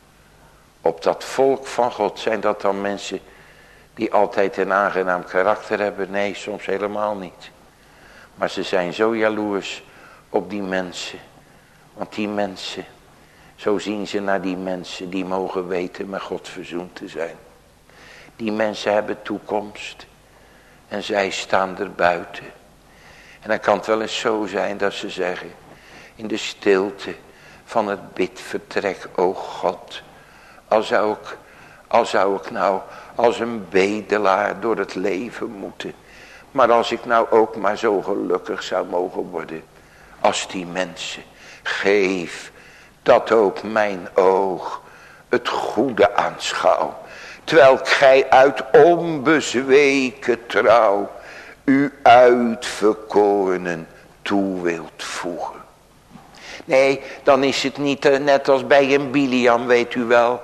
op dat volk van God. Zijn dat dan mensen die altijd een aangenaam karakter hebben? Nee, soms helemaal niet. Maar ze zijn zo jaloers op die mensen. Want die mensen, zo zien ze naar die mensen die mogen weten met God verzoend te zijn. Die mensen hebben toekomst en zij staan er buiten. En dan kan het wel eens zo zijn dat ze zeggen, in de stilte van het bidvertrek, o God, al zou ik, al zou ik nou als een bedelaar door het leven moeten. Maar als ik nou ook maar zo gelukkig zou mogen worden als die mensen. Geef dat ook mijn oog het goede aanschouw. Terwijl gij uit onbezweken trouw u uitverkorenen toe wilt voegen. Nee, dan is het niet uh, net als bij een Biliam, weet u wel.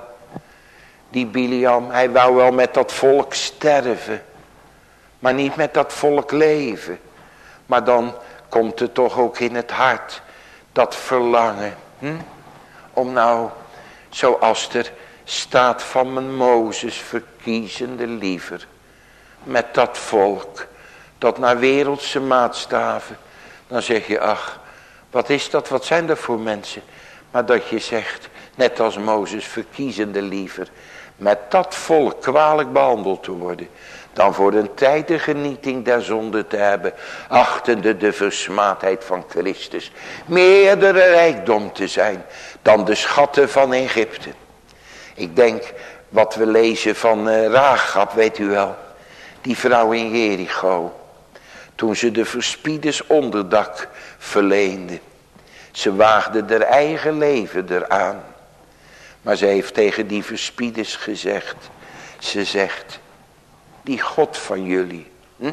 Die Biliam, hij wou wel met dat volk sterven. Maar niet met dat volk leven. Maar dan komt er toch ook in het hart dat verlangen. Hm? Om nou, zoals er staat van mijn Mozes verkiezende liever. Met dat volk, dat naar wereldse maatstaven. Dan zeg je, ach, wat is dat, wat zijn dat voor mensen? Maar dat je zegt, net als Mozes verkiezende liever, met dat volk kwalijk behandeld te worden, dan voor een tijd de genieting der zonde te hebben, achtende de versmaadheid van Christus, meerdere rijkdom te zijn dan de schatten van Egypte. Ik denk wat we lezen van uh, Rahab, weet u wel, die vrouw in Jericho, toen ze de verspieders onderdak verleende. Ze waagde haar eigen leven eraan. Maar ze heeft tegen die verspieders gezegd, ze zegt, die God van jullie. Hm?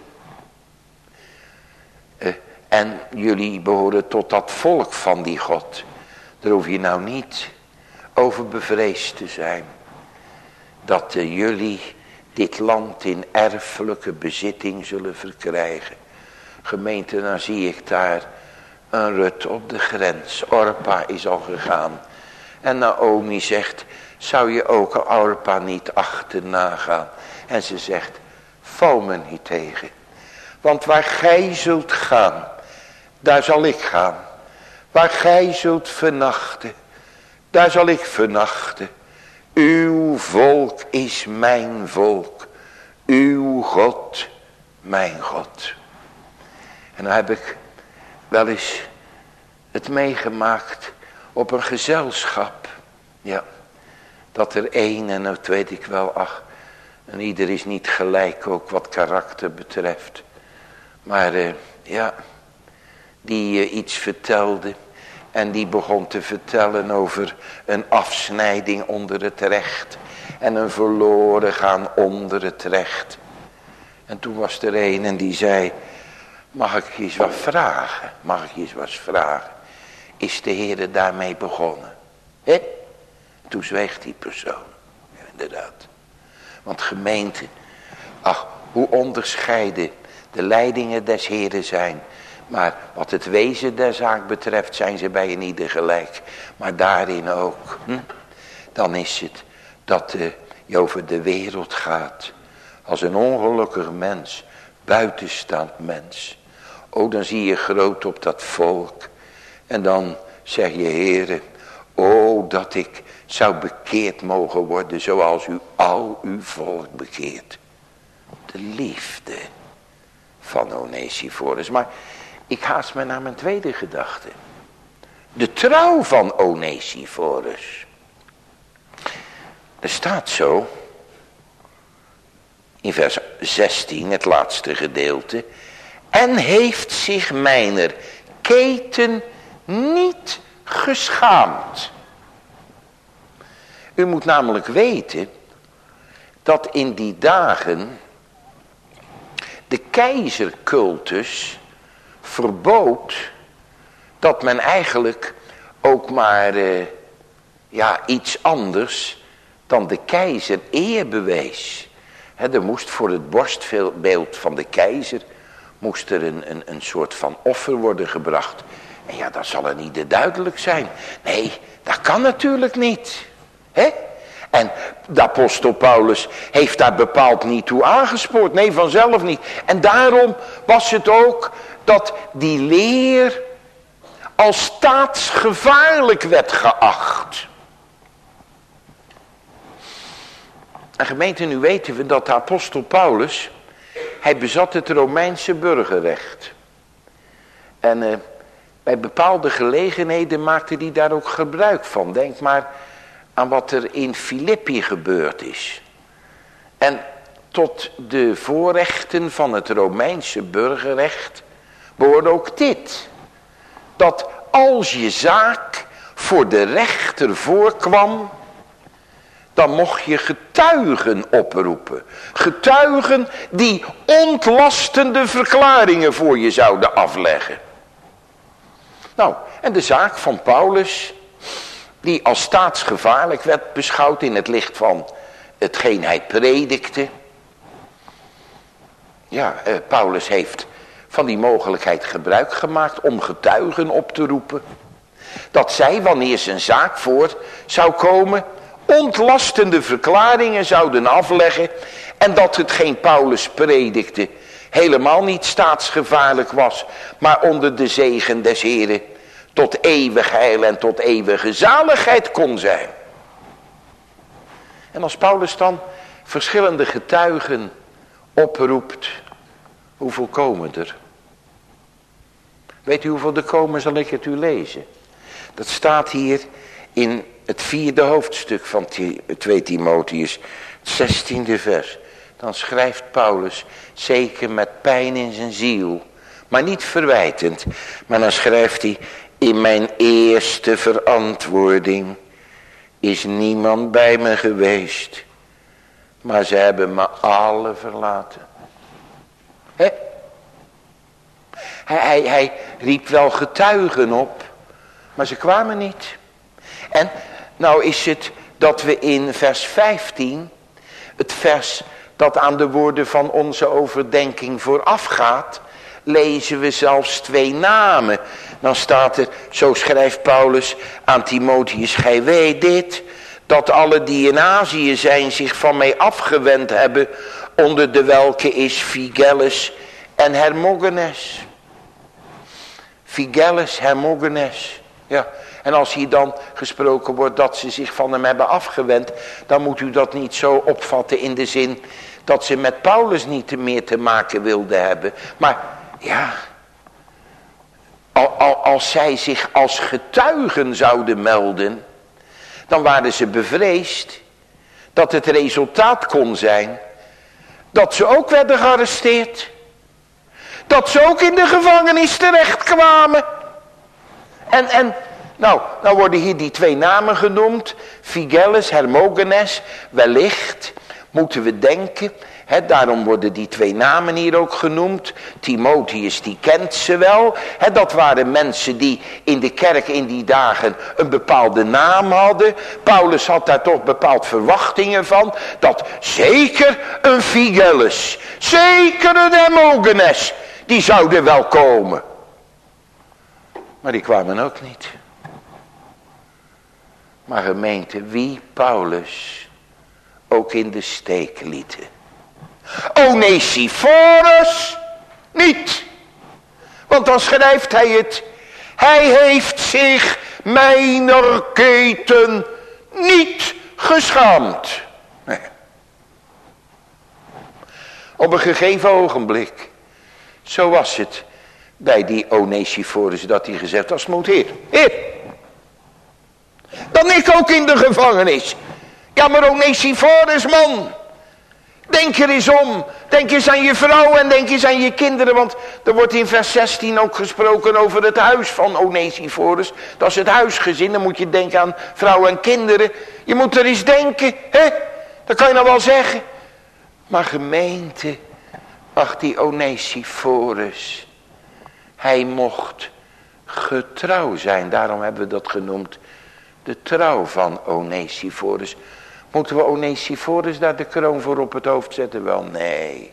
Uh, en jullie behoren tot dat volk van die God. Daar hoef je nou niet over bevreesd te zijn. Dat uh, jullie dit land in erfelijke bezitting zullen verkrijgen. Gemeente, dan zie ik daar een Rut op de grens. Orpa is al gegaan. En Naomi zegt, zou je ook Orpa niet achterna gaan? En ze zegt, val me niet tegen. Want waar gij zult gaan, daar zal ik gaan. Waar gij zult vernachten, daar zal ik vernachten. Uw volk is mijn volk. Uw God, mijn God. En dan heb ik wel eens het meegemaakt op een gezelschap. Ja, dat er één, en dat weet ik wel, ach, en ieder is niet gelijk ook wat karakter betreft. Maar uh, ja, die uh, iets vertelde. En die begon te vertellen over een afsnijding onder het recht. En een verloren gaan onder het recht. En toen was er een en die zei, mag ik je eens wat vragen? Mag ik je eens wat vragen? Is de Heer daarmee begonnen? Hè? Toen zweeg die persoon. Ja, inderdaad. Want gemeente, ach, hoe onderscheiden de leidingen des Heeren zijn. Maar wat het wezen der zaak betreft zijn ze bij een ieder gelijk. Maar daarin ook. Hm? Dan is het dat uh, je over de wereld gaat. Als een ongelukkig mens. Buitenstaand mens. Oh, dan zie je groot op dat volk. En dan zeg je, Heere, oh, dat ik zou bekeerd mogen worden zoals u al uw volk bekeert. De liefde van Onesiphorus. Maar ik haast me naar mijn tweede gedachte. De trouw van Onesiphorus. Er staat zo, in vers zestien, het laatste gedeelte. En heeft zich mijner keten niet geschaamd. U moet namelijk weten dat in die dagen de keizercultus verbood dat men eigenlijk ook maar uh, ja, iets anders dan de keizer eer bewees. He, er moest voor het borstbeeld van de keizer moest er een, een, een soort van offer worden gebracht. En ja, dat zal er niet duidelijk zijn. Nee, dat kan natuurlijk niet. He? En de apostel Paulus heeft daar bepaald niet toe aangespoord. Nee, vanzelf niet. En daarom was het ook dat die leer als staatsgevaarlijk werd geacht. En gemeente, nu weten we dat de apostel Paulus, hij bezat het Romeinse burgerrecht. En uh, bij bepaalde gelegenheden maakte hij daar ook gebruik van. Denk maar aan wat er in Filippi gebeurd is. En tot de voorrechten van het Romeinse burgerrecht behoort ook dit. Dat als je zaak voor de rechter voorkwam, dan mocht je getuigen oproepen. Getuigen die ontlastende verklaringen voor je zouden afleggen. Nou, en de zaak van Paulus, die als staatsgevaarlijk werd beschouwd in het licht van hetgeen hij predikte. Ja, eh, Paulus heeft van die mogelijkheid gebruik gemaakt om getuigen op te roepen. Dat zij, wanneer zijn zaak voor zou komen, ontlastende verklaringen zouden afleggen. En dat hetgeen Paulus predikte helemaal niet staatsgevaarlijk was, maar onder de zegen des Heren tot eeuwig heil en tot eeuwige zaligheid kon zijn. En als Paulus dan verschillende getuigen oproept, hoeveel komen er? Weet u hoeveel er komen, zal ik het u lezen. Dat staat hier in het vierde hoofdstuk van twee Timotheus, het zestiende vers. Dan schrijft Paulus, zeker met pijn in zijn ziel, maar niet verwijtend. Maar dan schrijft hij, in mijn eerste verantwoording is niemand bij me geweest, maar ze hebben me alle verlaten. Hè? Hij, hij, hij riep wel getuigen op, maar ze kwamen niet. En nou is het dat we in vers vijftien, het vers dat aan de woorden van onze overdenking voorafgaat, lezen we zelfs twee namen. Dan staat er, zo schrijft Paulus aan Timotheus, gij weet dit, dat alle die in Azië zijn zich van mij afgewend hebben, onder de welke is Phygellus en Hermogenes. Phygellus, Hermogenes, ja. En als hier dan gesproken wordt dat ze zich van hem hebben afgewend, dan moet u dat niet zo opvatten in de zin dat ze met Paulus niet meer te maken wilden hebben. Maar ja, als zij zich als getuigen zouden melden, dan waren ze bevreesd dat het resultaat kon zijn dat ze ook werden gearresteerd. Dat ze ook in de gevangenis terechtkwamen. En, en nou, nou worden hier die twee namen genoemd. Phygellus, Hermogenes. Wellicht moeten we denken. He, daarom worden die twee namen hier ook genoemd. Timotheus, die kent ze wel. He, dat waren mensen die in de kerk in die dagen een bepaalde naam hadden. Paulus had daar toch bepaald verwachtingen van. Dat zeker een Phygellus, zeker een Hermogenes, die zouden wel komen. Maar die kwamen ook niet. Maar gemeente, wie Paulus ook in de steek lieten. Onesiphorus niet. Want dan schrijft hij het. Hij heeft zich mijner keten niet geschaamd. Nee. Op een gegeven ogenblik. Zo was het. Bij die Onesiphorus dat hij gezegd had. Moet heer. Heer. Dan ik ook in de gevangenis. Ja maar Onesiphorus man. Denk er eens om. Denk eens aan je vrouw en denk eens aan je kinderen. Want er wordt in vers zestien ook gesproken over het huis van Onesiphorus. Dat is het huisgezin. Dan moet je denken aan vrouw en kinderen. Je moet er eens denken. Hè? Dat kan je nou wel zeggen. Maar gemeente. Ach die Onesiphorus. Hij mocht getrouw zijn. Daarom hebben we dat genoemd. De trouw van Onesiphorus. Moeten we Onesiphorus daar de kroon voor op het hoofd zetten? Wel, nee.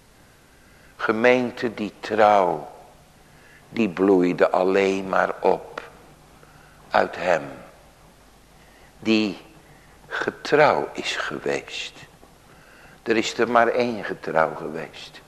Gemeente, die trouw, die bloeide alleen maar op uit hem. Die getrouw is geweest. Er is er maar één getrouw geweest.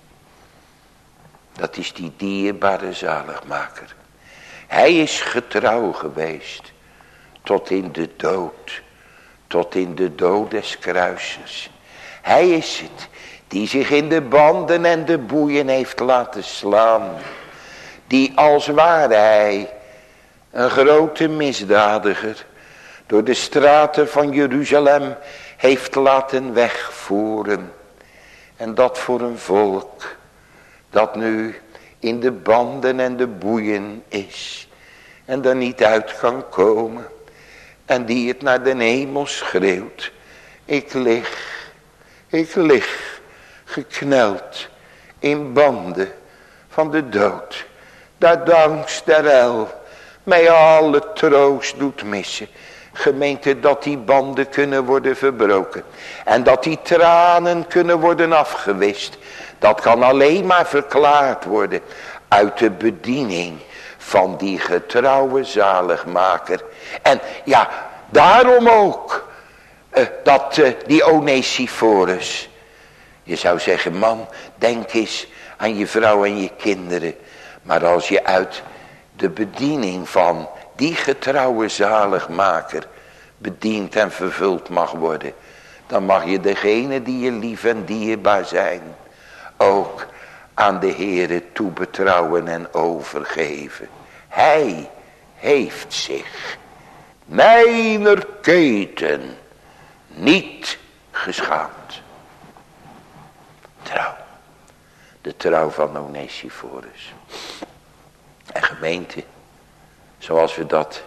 Dat is die dierbare zaligmaker. Hij is getrouw geweest tot in de dood. Tot in de dood des kruises. Hij is het die zich in de banden en de boeien heeft laten slaan. Die als ware hij een grote misdadiger door de straten van Jeruzalem heeft laten wegvoeren. En dat voor een volk dat nu in de banden en de boeien is. En er niet uit kan komen. En die het naar de hemel schreeuwt. Ik lig, ik lig, gekneld in banden van de dood. Daar danks der hel mij alle troost doet missen. Gemeente, dat die banden kunnen worden verbroken. En dat die tranen kunnen worden afgewist. Dat kan alleen maar verklaard worden uit de bediening van die getrouwe zaligmaker. En ja, daarom ook uh, dat uh, die Onesiphorus. Je zou zeggen, man, denk eens aan je vrouw en je kinderen. Maar als je uit de bediening van die getrouwe zaligmaker bediend en vervuld mag worden, dan mag je degene die je lief en dierbaar zijn ook aan de Heere toebetrouwen en overgeven. Hij heeft zich mijner keten niet geschaamd. Trouw. De trouw van Onesiphorus. En gemeente, zoals we dat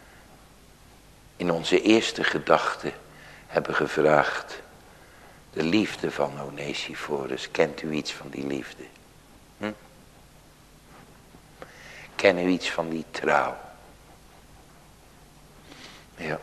in onze eerste gedachte hebben gevraagd. De liefde van Onesiphorus. Kent u iets van die liefde? Hm? Ken u iets van die trouw? Ja.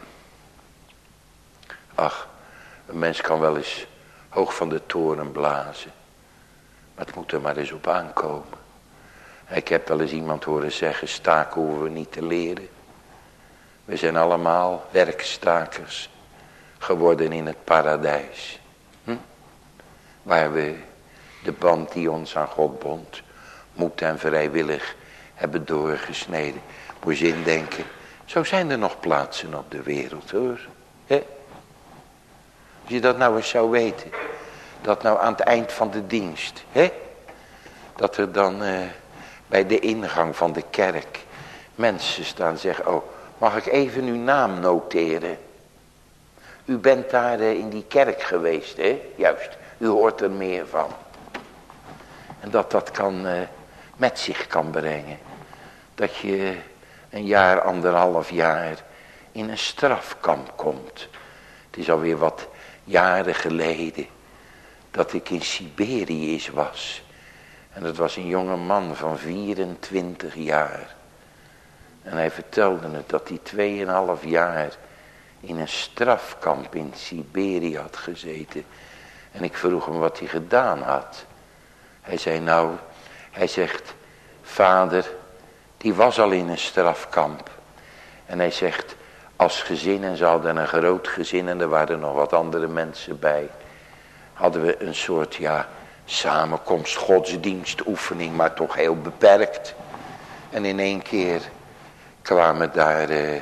Ach, een mens kan wel eens hoog van de toren blazen. Maar het moet er maar eens op aankomen. Ik heb wel eens iemand horen zeggen, staken hoeven we niet te leren. We zijn allemaal werkstakers geworden in het paradijs. Hm? Waar we de band die ons aan God bond, moed en vrijwillig hebben doorgesneden. Moet je indenken, zo zijn er nog plaatsen op de wereld hoor. He? Als je dat nou eens zou weten. Dat nou aan het eind van de dienst. He? Dat er dan uh, bij de ingang van de kerk mensen staan zeggen. Oh, mag ik even uw naam noteren? U bent daar uh, in die kerk geweest, hè? Juist, u hoort er meer van. En dat dat kan, uh, met zich kan brengen. Dat je een jaar, anderhalf jaar in een strafkamp komt. Het is alweer wat jaren geleden dat ik in Siberië eens was. En dat was een jonge man van vierentwintig jaar. En hij vertelde me dat hij tweeënhalf jaar in een strafkamp in Siberië had gezeten. En ik vroeg hem wat hij gedaan had. Hij zei nou, hij zegt, vader, die was al in een strafkamp. En hij zegt, als gezin, en ze hadden een groot gezin en er waren nog wat andere mensen bij, hadden we een soort ja, samenkomst, godsdienstoefening, maar toch heel beperkt. En in één keer kwamen daar uh,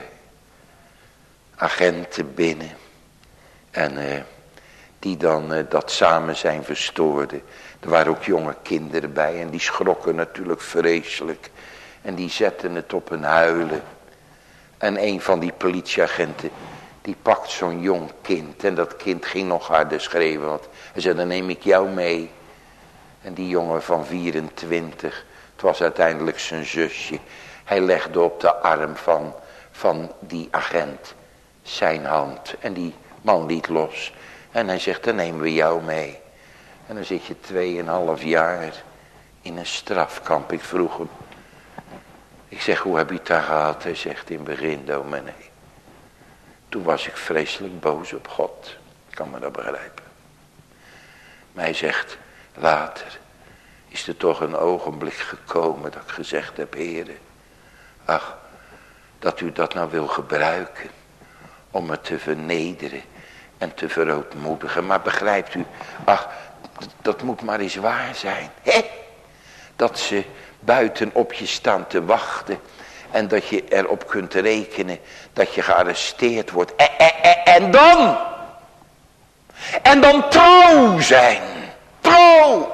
agenten binnen en uh, die dan uh, dat samen zijn verstoorden. Er waren ook jonge kinderen bij en die schrokken natuurlijk vreselijk. En die zetten het op een huilen. En een van die politieagenten, die pakt zo'n jong kind. En dat kind ging nog harder schreeuwen. Want hij zei, dan neem ik jou mee. En die jongen van vierentwintig, het was uiteindelijk zijn zusje. Hij legde op de arm van, van die agent zijn hand. En die man liet los. En hij zegt, dan nemen we jou mee. En dan zit je tweeënhalf jaar in een strafkamp. Ik vroeg hem. Ik zeg, hoe heb je het daar gehad? Hij zegt, in het begin, dominee. Toen was ik vreselijk boos op God. Ik kan me dat begrijpen. Maar hij zegt, later is er toch een ogenblik gekomen dat ik gezegd heb, Heere, ach, dat u dat nou wil gebruiken om me te vernederen en te verootmoedigen. Maar begrijpt u, ach, dat moet maar eens waar zijn. Hè? Dat ze buiten op je staan te wachten. En dat je erop kunt rekenen dat je gearresteerd wordt. En, en, en dan? En dan trouw zijn. Trouw.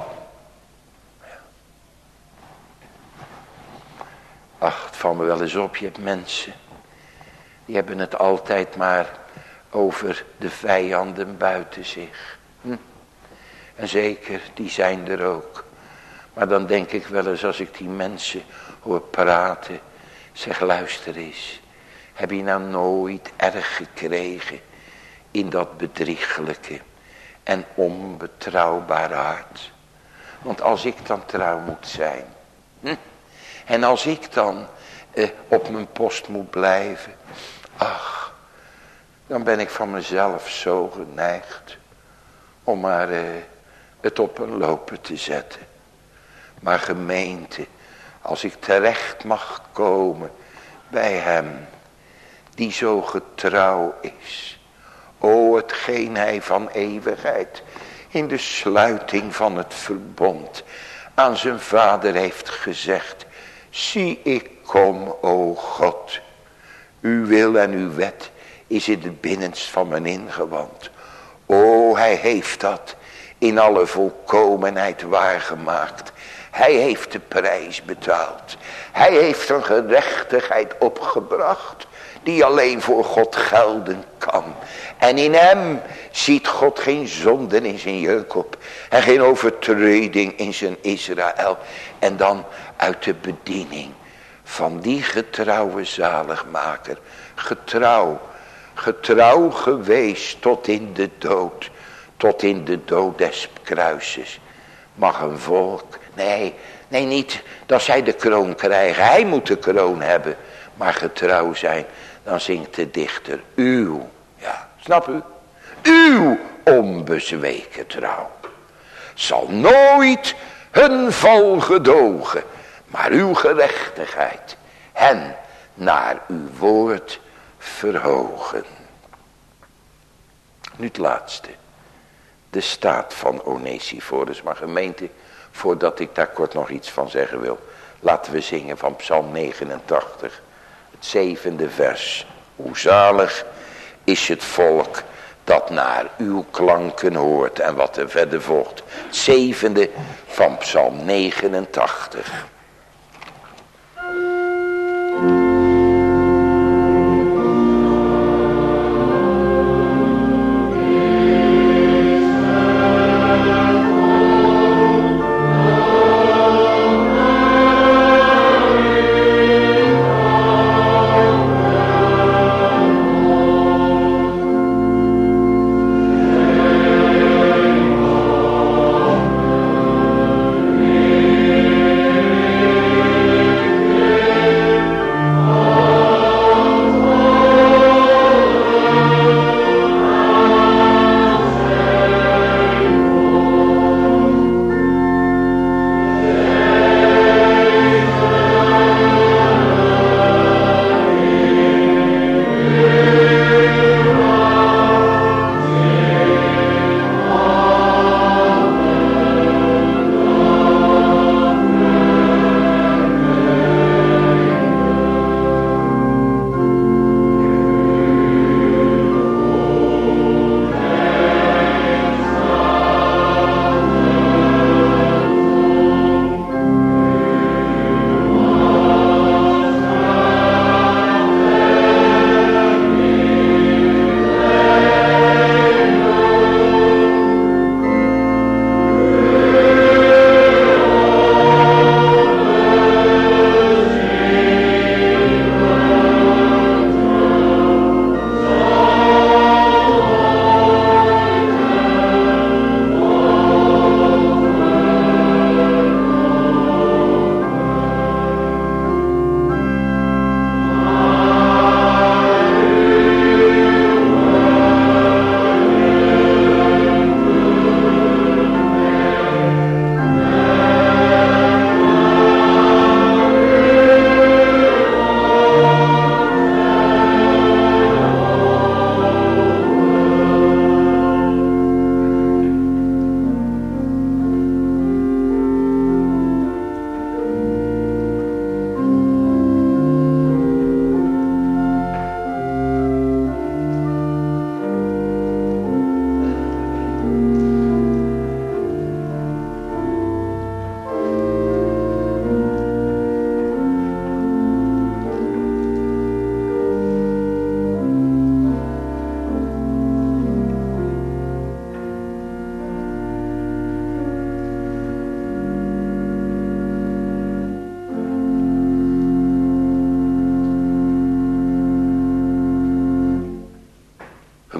Ach, het valt me wel eens op. Je hebt mensen. Die hebben het altijd maar over de vijanden buiten zich. Hm? En zeker, die zijn er ook. Maar dan denk ik wel eens als ik die mensen hoor praten. Zeg, luister eens. Heb je nou nooit erg gekregen in dat bedrieglijke en onbetrouwbare hart? Want als ik dan trouw moet zijn. Hm? En als ik dan eh, op mijn post moet blijven. Ach, dan ben ik van mezelf zo geneigd om maar eh, het op een lopen te zetten. Maar gemeente, als ik terecht mag komen bij hem die zo getrouw is. O, hetgeen hij van eeuwigheid in de sluiting van het verbond aan zijn vader heeft gezegd. Zie, ik kom, o God. Uw wil en uw wet is in het binnenst van mijn ingewand. O, hij heeft dat in alle volkomenheid waargemaakt. Hij heeft de prijs betaald. Hij heeft een gerechtigheid opgebracht die alleen voor God gelden kan. En in hem ziet God geen zonden in zijn Jacob en geen overtreding in zijn Israël. En dan uit de bediening van die getrouwe zaligmaker. Getrouw, getrouw geweest tot in de dood, tot in de dood des kruises. Mag een volk, nee, nee niet dat zij de kroon krijgen. Hij moet de kroon hebben, maar getrouw zijn. Dan zingt de dichter, uw, ja, snap u? Uw onbezweken trouw zal nooit hun val gedogen, maar uw gerechtigheid hen naar uw woord verhogen. Nu het laatste. De staat van Onesiphorus. Maar gemeente, voordat ik daar kort nog iets van zeggen wil, laten we zingen van Psalm negenentachtig. Het zevende vers. Hoe zalig is het volk dat naar uw klanken hoort. En wat er verder volgt. Het zevende van Psalm negenentachtig.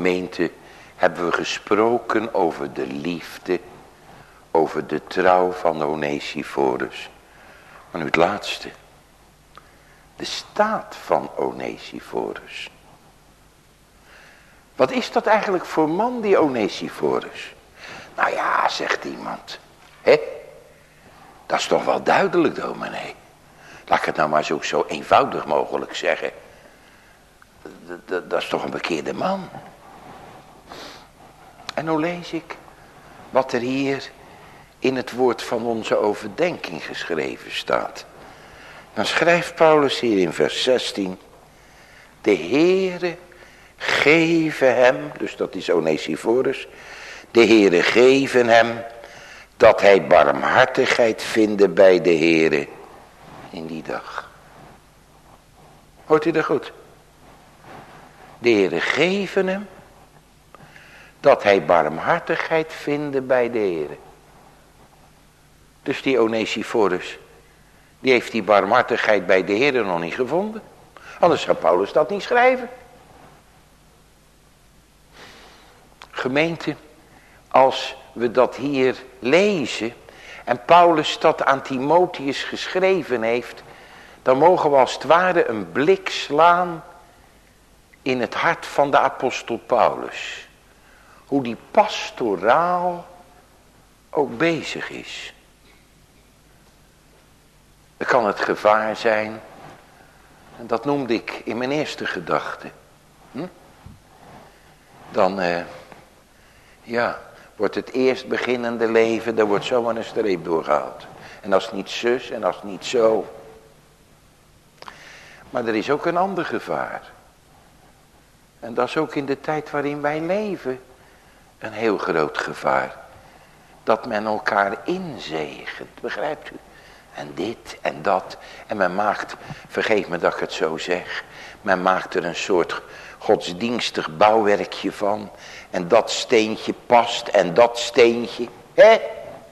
Gemeente, hebben we gesproken over de liefde, over de trouw van Onesiphorus. Maar nu het laatste. De staat van Onesiphorus. Wat is dat eigenlijk voor man, die Onesiphorus? Nou ja, zegt iemand. Hé, dat is toch wel duidelijk, dominee. Laat ik het nou maar zo, zo eenvoudig mogelijk zeggen. D- d- dat is toch een bekeerde man. En hoe lees ik wat er hier in het woord van onze overdenking geschreven staat. Dan schrijft Paulus hier in vers zestien. De Heere geven hem, dus dat is Onesiphorus. De Heere geven hem dat hij barmhartigheid vinden bij de Heere in die dag. Hoort u dat goed? De Heere geven hem dat hij barmhartigheid vinden bij de Heere. Dus die Onesiphorus, die heeft die barmhartigheid bij de Heere nog niet gevonden. Anders zou Paulus dat niet schrijven. Gemeente, als we dat hier lezen en Paulus dat aan Timotheus geschreven heeft, dan mogen we als het ware een blik slaan in het hart van de apostel Paulus. Hoe die pastoraal ook bezig is. Er kan het gevaar zijn, en dat noemde ik in mijn eerste gedachte. Hm? Dan, eh, ja, wordt het eerst beginnende leven, daar wordt zomaar een streep doorgehaald. En als niet zus en als niet zo. Maar er is ook een ander gevaar. En dat is ook in de tijd waarin wij leven een heel groot gevaar. Dat men elkaar inzegent, begrijpt u? En dit en dat. En men maakt, vergeef me dat ik het zo zeg. Men maakt er een soort godsdienstig bouwwerkje van. En dat steentje past en dat steentje. Hè?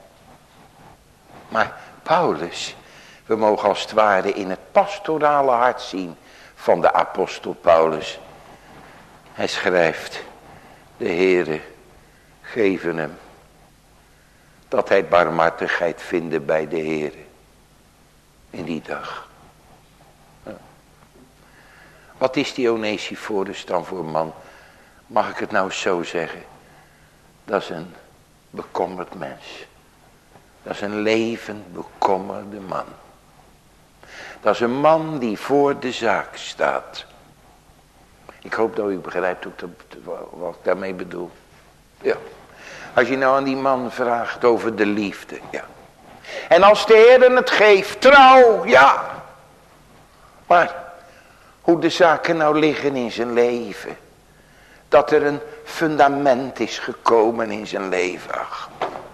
Maar Paulus, we mogen als het ware in het pastorale hart zien van de apostel Paulus. Hij schrijft, de Heere geven hem dat hij barmhartigheid vinden bij de Heere. In die dag. Ja. Wat is die Onesiphorus dan voor man? Mag ik het nou zo zeggen? Dat is een bekommerd mens. Dat is een levend bekommerde man. Dat is een man die voor de zaak staat. Ik hoop dat u begrijpt wat ik daarmee bedoel. Ja. Als je nou aan die man vraagt over de liefde. Ja. En als de Heer het geeft, trouw, ja. Maar hoe de zaken nou liggen in zijn leven. Dat er een fundament is gekomen in zijn leven. Ach,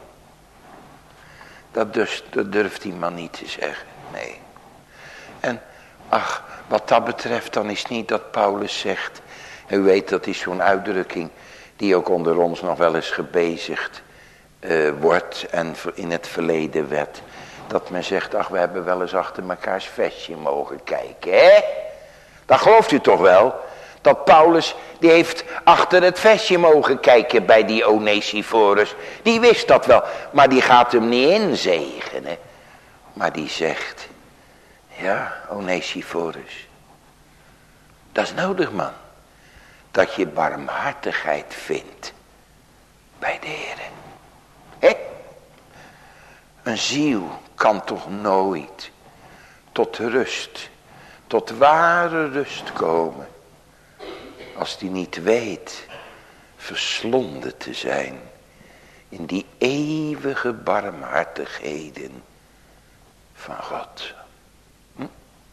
dat, dus, dat durft die man niet te zeggen. Nee. En ach, wat dat betreft, dan is het niet dat Paulus zegt. En u weet, dat is zo'n uitdrukking die ook onder ons nog wel eens gebezigd uh, wordt en in het verleden werd. Dat men zegt, ach, we hebben wel eens achter mekaars vestje mogen kijken, hè? Dat gelooft u toch wel? Dat Paulus, die heeft achter het vestje mogen kijken bij die Onesiphorus. Die wist dat wel, maar die gaat hem niet inzegenen. Maar die zegt, ja, Onesiphorus, dat is nodig, man. Dat je barmhartigheid vindt bij de Heer. Hé? Een ziel kan toch nooit tot rust, tot ware rust komen. Als die niet weet verslonden te zijn in die eeuwige barmhartigheden van God. Hm?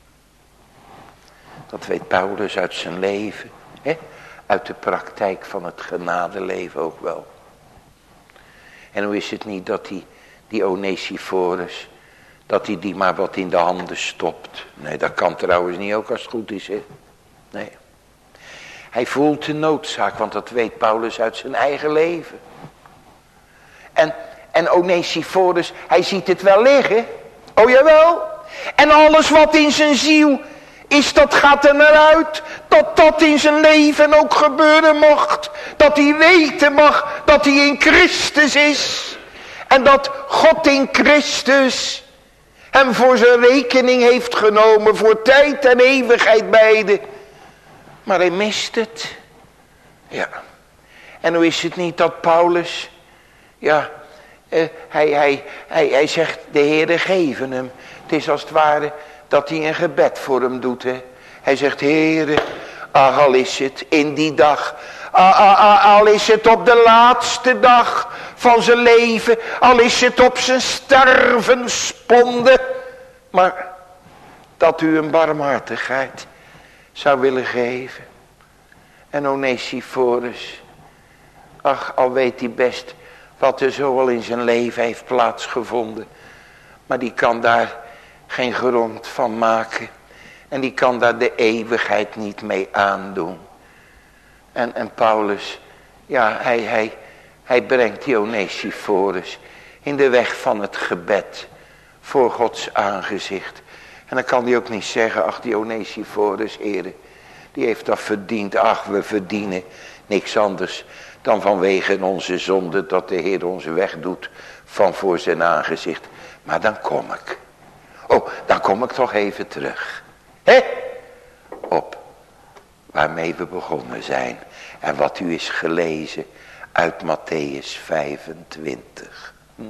Dat weet Paulus uit zijn leven. Hè? Uit de praktijk van het genadeleven ook wel. En hoe is het niet dat die, die Onesiphorus, dat hij die maar wat in de handen stopt. Nee, dat kan trouwens niet ook als het goed is. Hè? Nee. Hij voelt de noodzaak, want dat weet Paulus uit zijn eigen leven. En, en Onesiphorus, hij ziet het wel liggen. Oh jawel. En alles wat in zijn ziel Is dat, gaat er naar uit dat dat in zijn leven ook gebeuren mocht. Dat hij weten mag dat hij in Christus is. En dat God in Christus hem voor zijn rekening heeft genomen. Voor tijd en eeuwigheid beide. Maar hij mist het. Ja. En hoe is het niet dat Paulus. Ja. Uh, hij, hij, hij, hij zegt de Heere geven hem. Het is als het ware dat hij een gebed voor hem doet. Hè? Hij zegt Heere. Ach, al is het in die dag. Al is het op de laatste dag van zijn leven. Al is het op zijn stervensponde. Maar dat u een barmhartigheid zou willen geven. En Onesiphorus. Ach, al weet hij best wat er zo al in zijn leven heeft plaatsgevonden. Maar die kan daar geen grond van maken. En die kan daar de eeuwigheid niet mee aandoen. En, en Paulus, ja, hij, hij, hij brengt die Onesiphorus in de weg van het gebed voor Gods aangezicht. En dan kan hij ook niet zeggen, ach die Onesiphorus, heren, die heeft dat verdiend. Ach, we verdienen niks anders dan vanwege onze zonde dat de Heer ons wegdoet van voor zijn aangezicht. Maar dan kom ik. Oh, dan kom ik toch even terug. Hé? Op waarmee we begonnen zijn. En wat u is gelezen uit Matthäus vijfentwintig. Hm?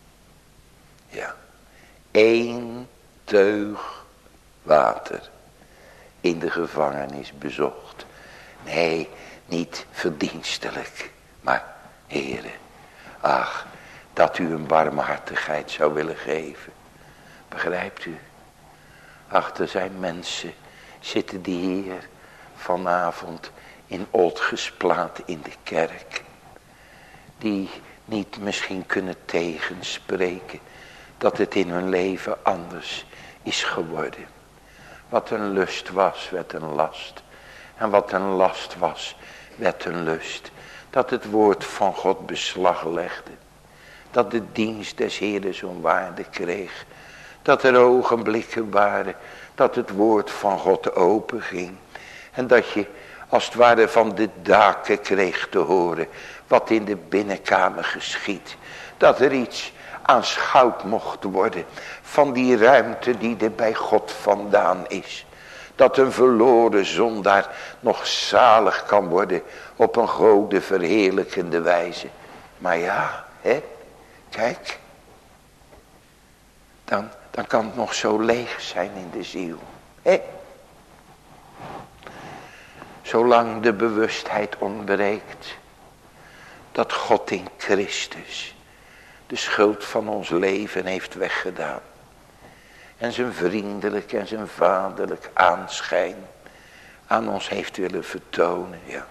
Ja. Eén teug water in de gevangenis bezocht. Nee, niet verdienstelijk. Maar, Heere, ach, dat u een barmhartigheid zou willen geven. Begrijpt u? Ach, er zijn mensen, zitten die hier vanavond in Oldgesplaat in de kerk. Die niet misschien kunnen tegenspreken dat het in hun leven anders is geworden. Wat een lust was, werd een last. En wat een last was, werd een lust. Dat het woord van God beslag legde. Dat de dienst des Heeren zo'n waarde kreeg. Dat er ogenblikken waren dat het woord van God open ging. En dat je als het ware van de daken kreeg te horen wat in de binnenkamer geschiet. Dat er iets aanschouwd mocht worden van die ruimte die er bij God vandaan is. Dat een verloren zondaar nog zalig kan worden op een gode verheerlijkende wijze. Maar ja, hè, kijk, dan, dan kan het nog zo leeg zijn in de ziel. Hè? Zolang de bewustheid ontbreekt dat God in Christus de schuld van ons leven heeft weggedaan. En zijn vriendelijk en zijn vaderlijk aanschijn aan ons heeft willen vertonen. Ja.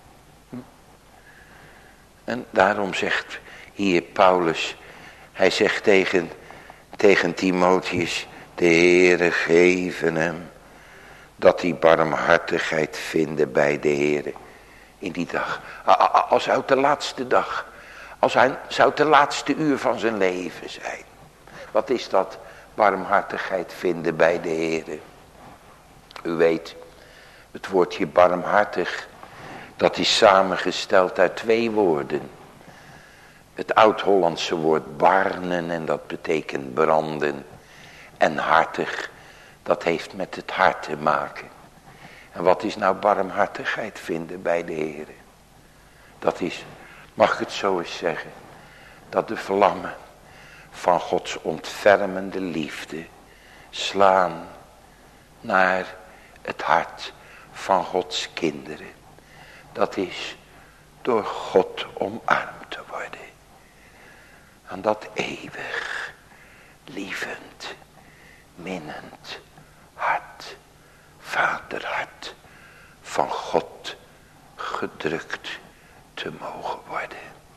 En daarom zegt hier Paulus, hij zegt tegen, tegen Timotheus, de Heere geven hem dat die barmhartigheid vinden bij de Heere in die dag. Als uit de laatste dag, als hij zou het de laatste uur van zijn leven zijn. Wat is dat? Barmhartigheid vinden bij de Heere. U weet, het woordje barmhartig, dat is samengesteld uit twee woorden. Het oud-Hollandse woord barnen, en dat betekent branden. En hartig, dat heeft met het hart te maken. En wat is nou barmhartigheid vinden bij de Heere? Dat is, mag ik het zo eens zeggen, dat de vlammen van Gods ontfermende liefde slaan naar het hart van Gods kinderen. Dat is door God omarmd te worden. Aan dat eeuwig, lievend, minnend hart, vaderhart van God gedrukt te mogen worden.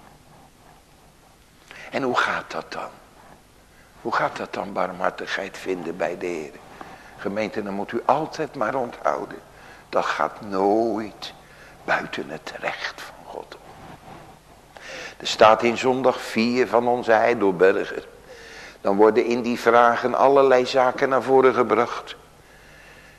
En hoe gaat dat dan? Hoe gaat dat dan, barmhartigheid vinden bij de Heer? Gemeente, dan moet u altijd maar onthouden. Dat gaat nooit buiten het recht van God om. Er staat in zondag vier van onze Heidelberger. Dan worden in die vragen allerlei zaken naar voren gebracht.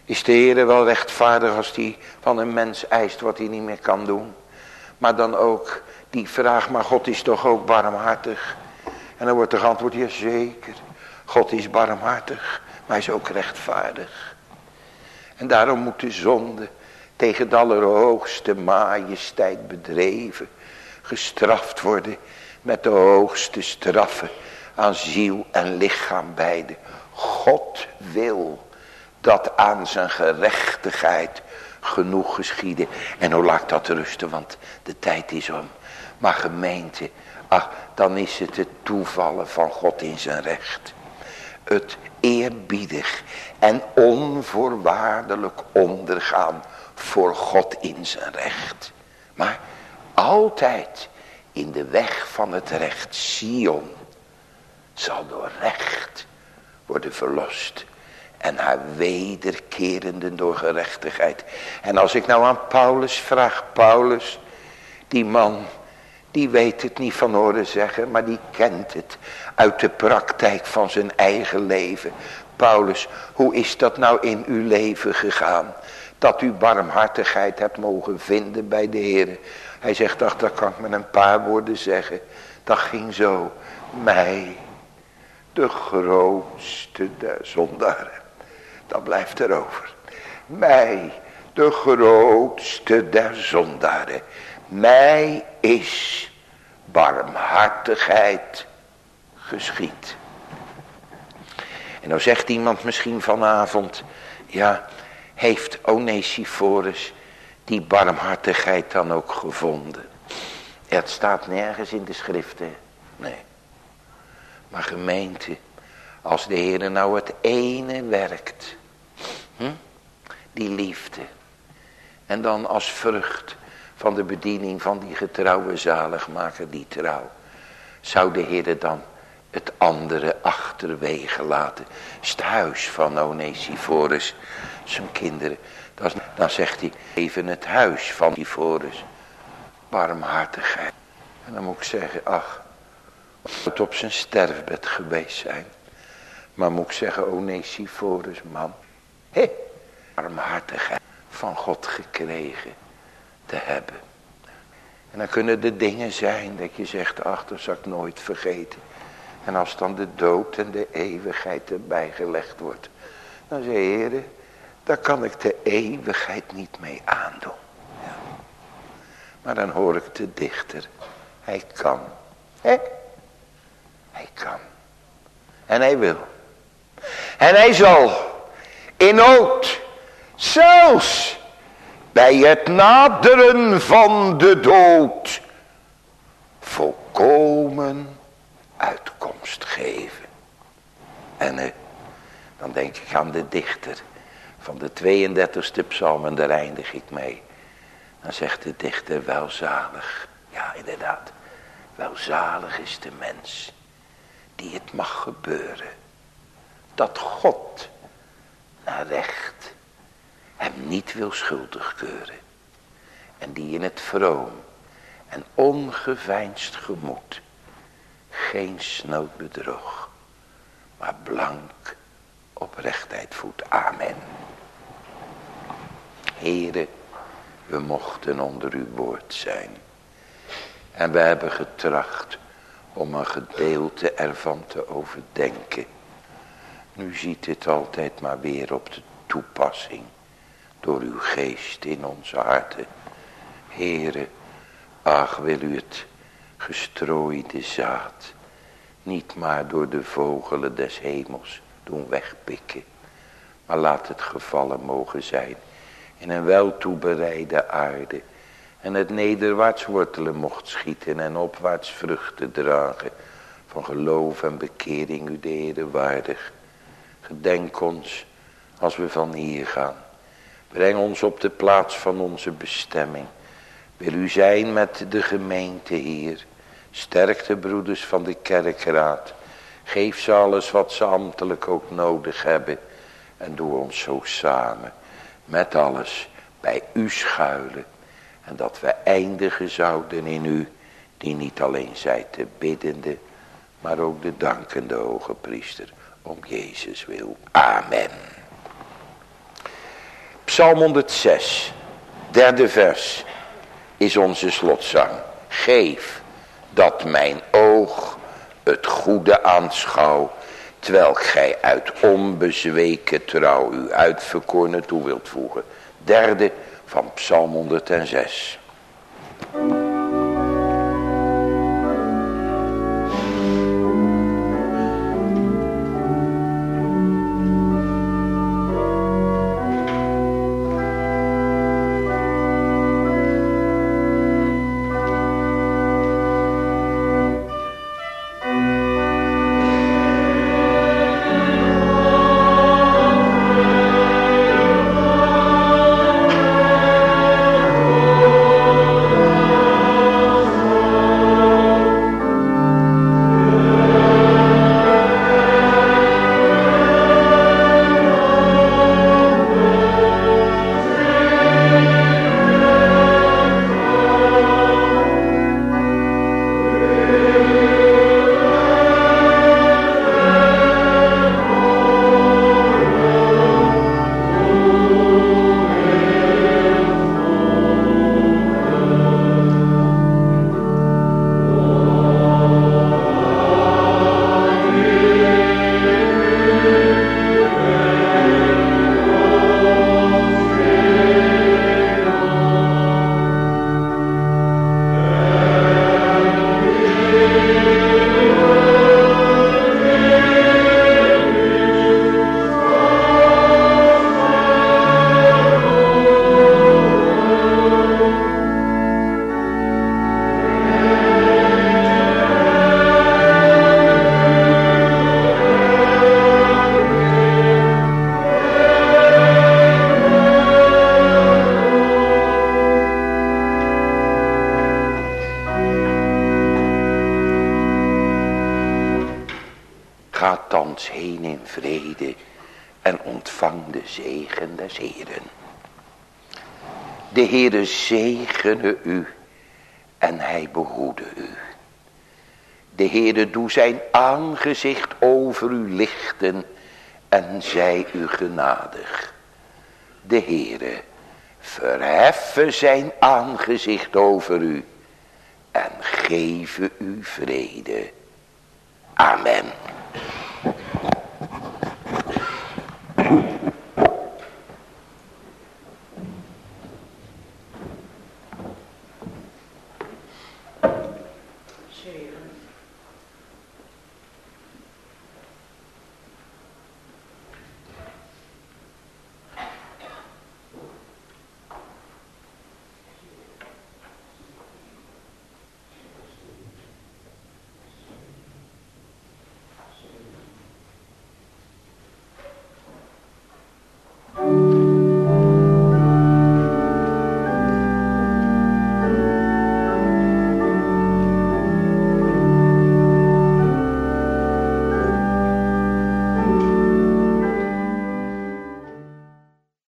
Is de Heer wel rechtvaardig als hij van een mens eist wat hij niet meer kan doen? Maar dan ook die vraag, maar God is toch ook barmhartig? En dan wordt er geantwoord, ja zeker. God is barmhartig, maar hij is ook rechtvaardig. En daarom moet de zonde tegen de allerhoogste majesteit bedreven, gestraft worden met de hoogste straffen aan ziel en lichaam beide. God wil dat aan zijn gerechtigheid genoeg geschieden. En hoe laat dat rusten, want de tijd is om. Maar gemeente, ach, dan is het het toevallen van God in zijn recht. Het eerbiedig en onvoorwaardelijk ondergaan voor God in zijn recht. Maar altijd in de weg van het recht. Sion zal door recht worden verlost. En haar wederkerenden door gerechtigheid. En als ik nou aan Paulus vraag, Paulus, die man, die weet het niet van horen zeggen, maar die kent het uit de praktijk van zijn eigen leven. Paulus, hoe is dat nou in uw leven gegaan? Dat u barmhartigheid hebt mogen vinden bij de Heer. Hij zegt, ach, dat kan ik met een paar woorden zeggen. Dat ging zo. Mij, de grootste der zondaren. Dat blijft erover. Mij, de grootste der zondaren. Mij is barmhartigheid geschied. En nou zegt iemand misschien vanavond, ja, heeft Onesiphorus die barmhartigheid dan ook gevonden? Het staat nergens in de schriften. Nee. Maar gemeente, als de Heer nou het ene werkt, hm? die liefde, en dan als vrucht van de bediening van die getrouwe zaligmaker, die trouw, zou de Heer dan het andere achterwege laten? Is het huis van Onesiphorus, zijn kinderen, dat is, dan zegt hij, even het huis van Onesiphorus, barmhartigheid. En dan moet ik zeggen, ach, het op zijn sterfbed geweest zijn. Maar moet ik zeggen, Onesiphorus, man, hé, barmhartigheid van God gekregen te hebben. En dan kunnen er dingen zijn dat je zegt, ach, dat zal ik nooit vergeten. En als dan de dood en de eeuwigheid erbij gelegd wordt, dan zeg je, Heere, daar kan ik de eeuwigheid niet mee aandoen. Ja. Maar dan hoor ik de dichter, hij kan. Hè? Hij kan. En hij wil. En hij zal in nood, zelfs bij het naderen van de dood, volkomen uitkomst geven. En eh, dan denk ik aan de dichter van de tweeëndertigste psalm, en daar eindig ik mee. Dan zegt de dichter, welzalig, ja inderdaad, welzalig is de mens die het mag gebeuren, dat God naar recht hem niet wil schuldig keuren. En die in het vroom en ongeveinsd gemoed geen snood bedrog, maar blank oprechtheid voedt. Amen. Here, we mochten onder uw woord zijn. En we hebben getracht om een gedeelte ervan te overdenken. Nu ziet het altijd maar weer op de toepassing door uw geest in onze harten. Heere, ach, wil u het gestrooide zaad niet maar door de vogelen des hemels doen wegpikken, maar laat het gevallen mogen zijn in een wel toebereide aarde, en het nederwaarts wortelen mocht schieten en opwaarts vruchten dragen van geloof en bekering u de Heere waardig. Gedenk ons als we van hier gaan. Breng ons op de plaats van onze bestemming. Wil u zijn met de gemeente hier. Sterk de broeders van de kerkraad. Geef ze alles wat ze ambtelijk ook nodig hebben. En doe ons zo samen met alles bij u schuilen. En dat we eindigen zouden in u, die niet alleen zijt de biddende, maar ook de dankende hoge priester, om Jezus wil. Amen. Psalm honderdzes, derde vers, is onze slotzang. Geef dat mijn oog het goede aanschouw, terwijl gij uit onbezweken trouw uw uitverkorene toe wilt voegen. Derde van Psalm honderdzes. Ga thans heen in vrede en ontvang de zegen des Heeren. De Heere zegene u en hij behoede u. De Heere doe zijn aangezicht over u lichten en zij u genadig. De Heere verheffen zijn aangezicht over u en geven u vrede. Amen.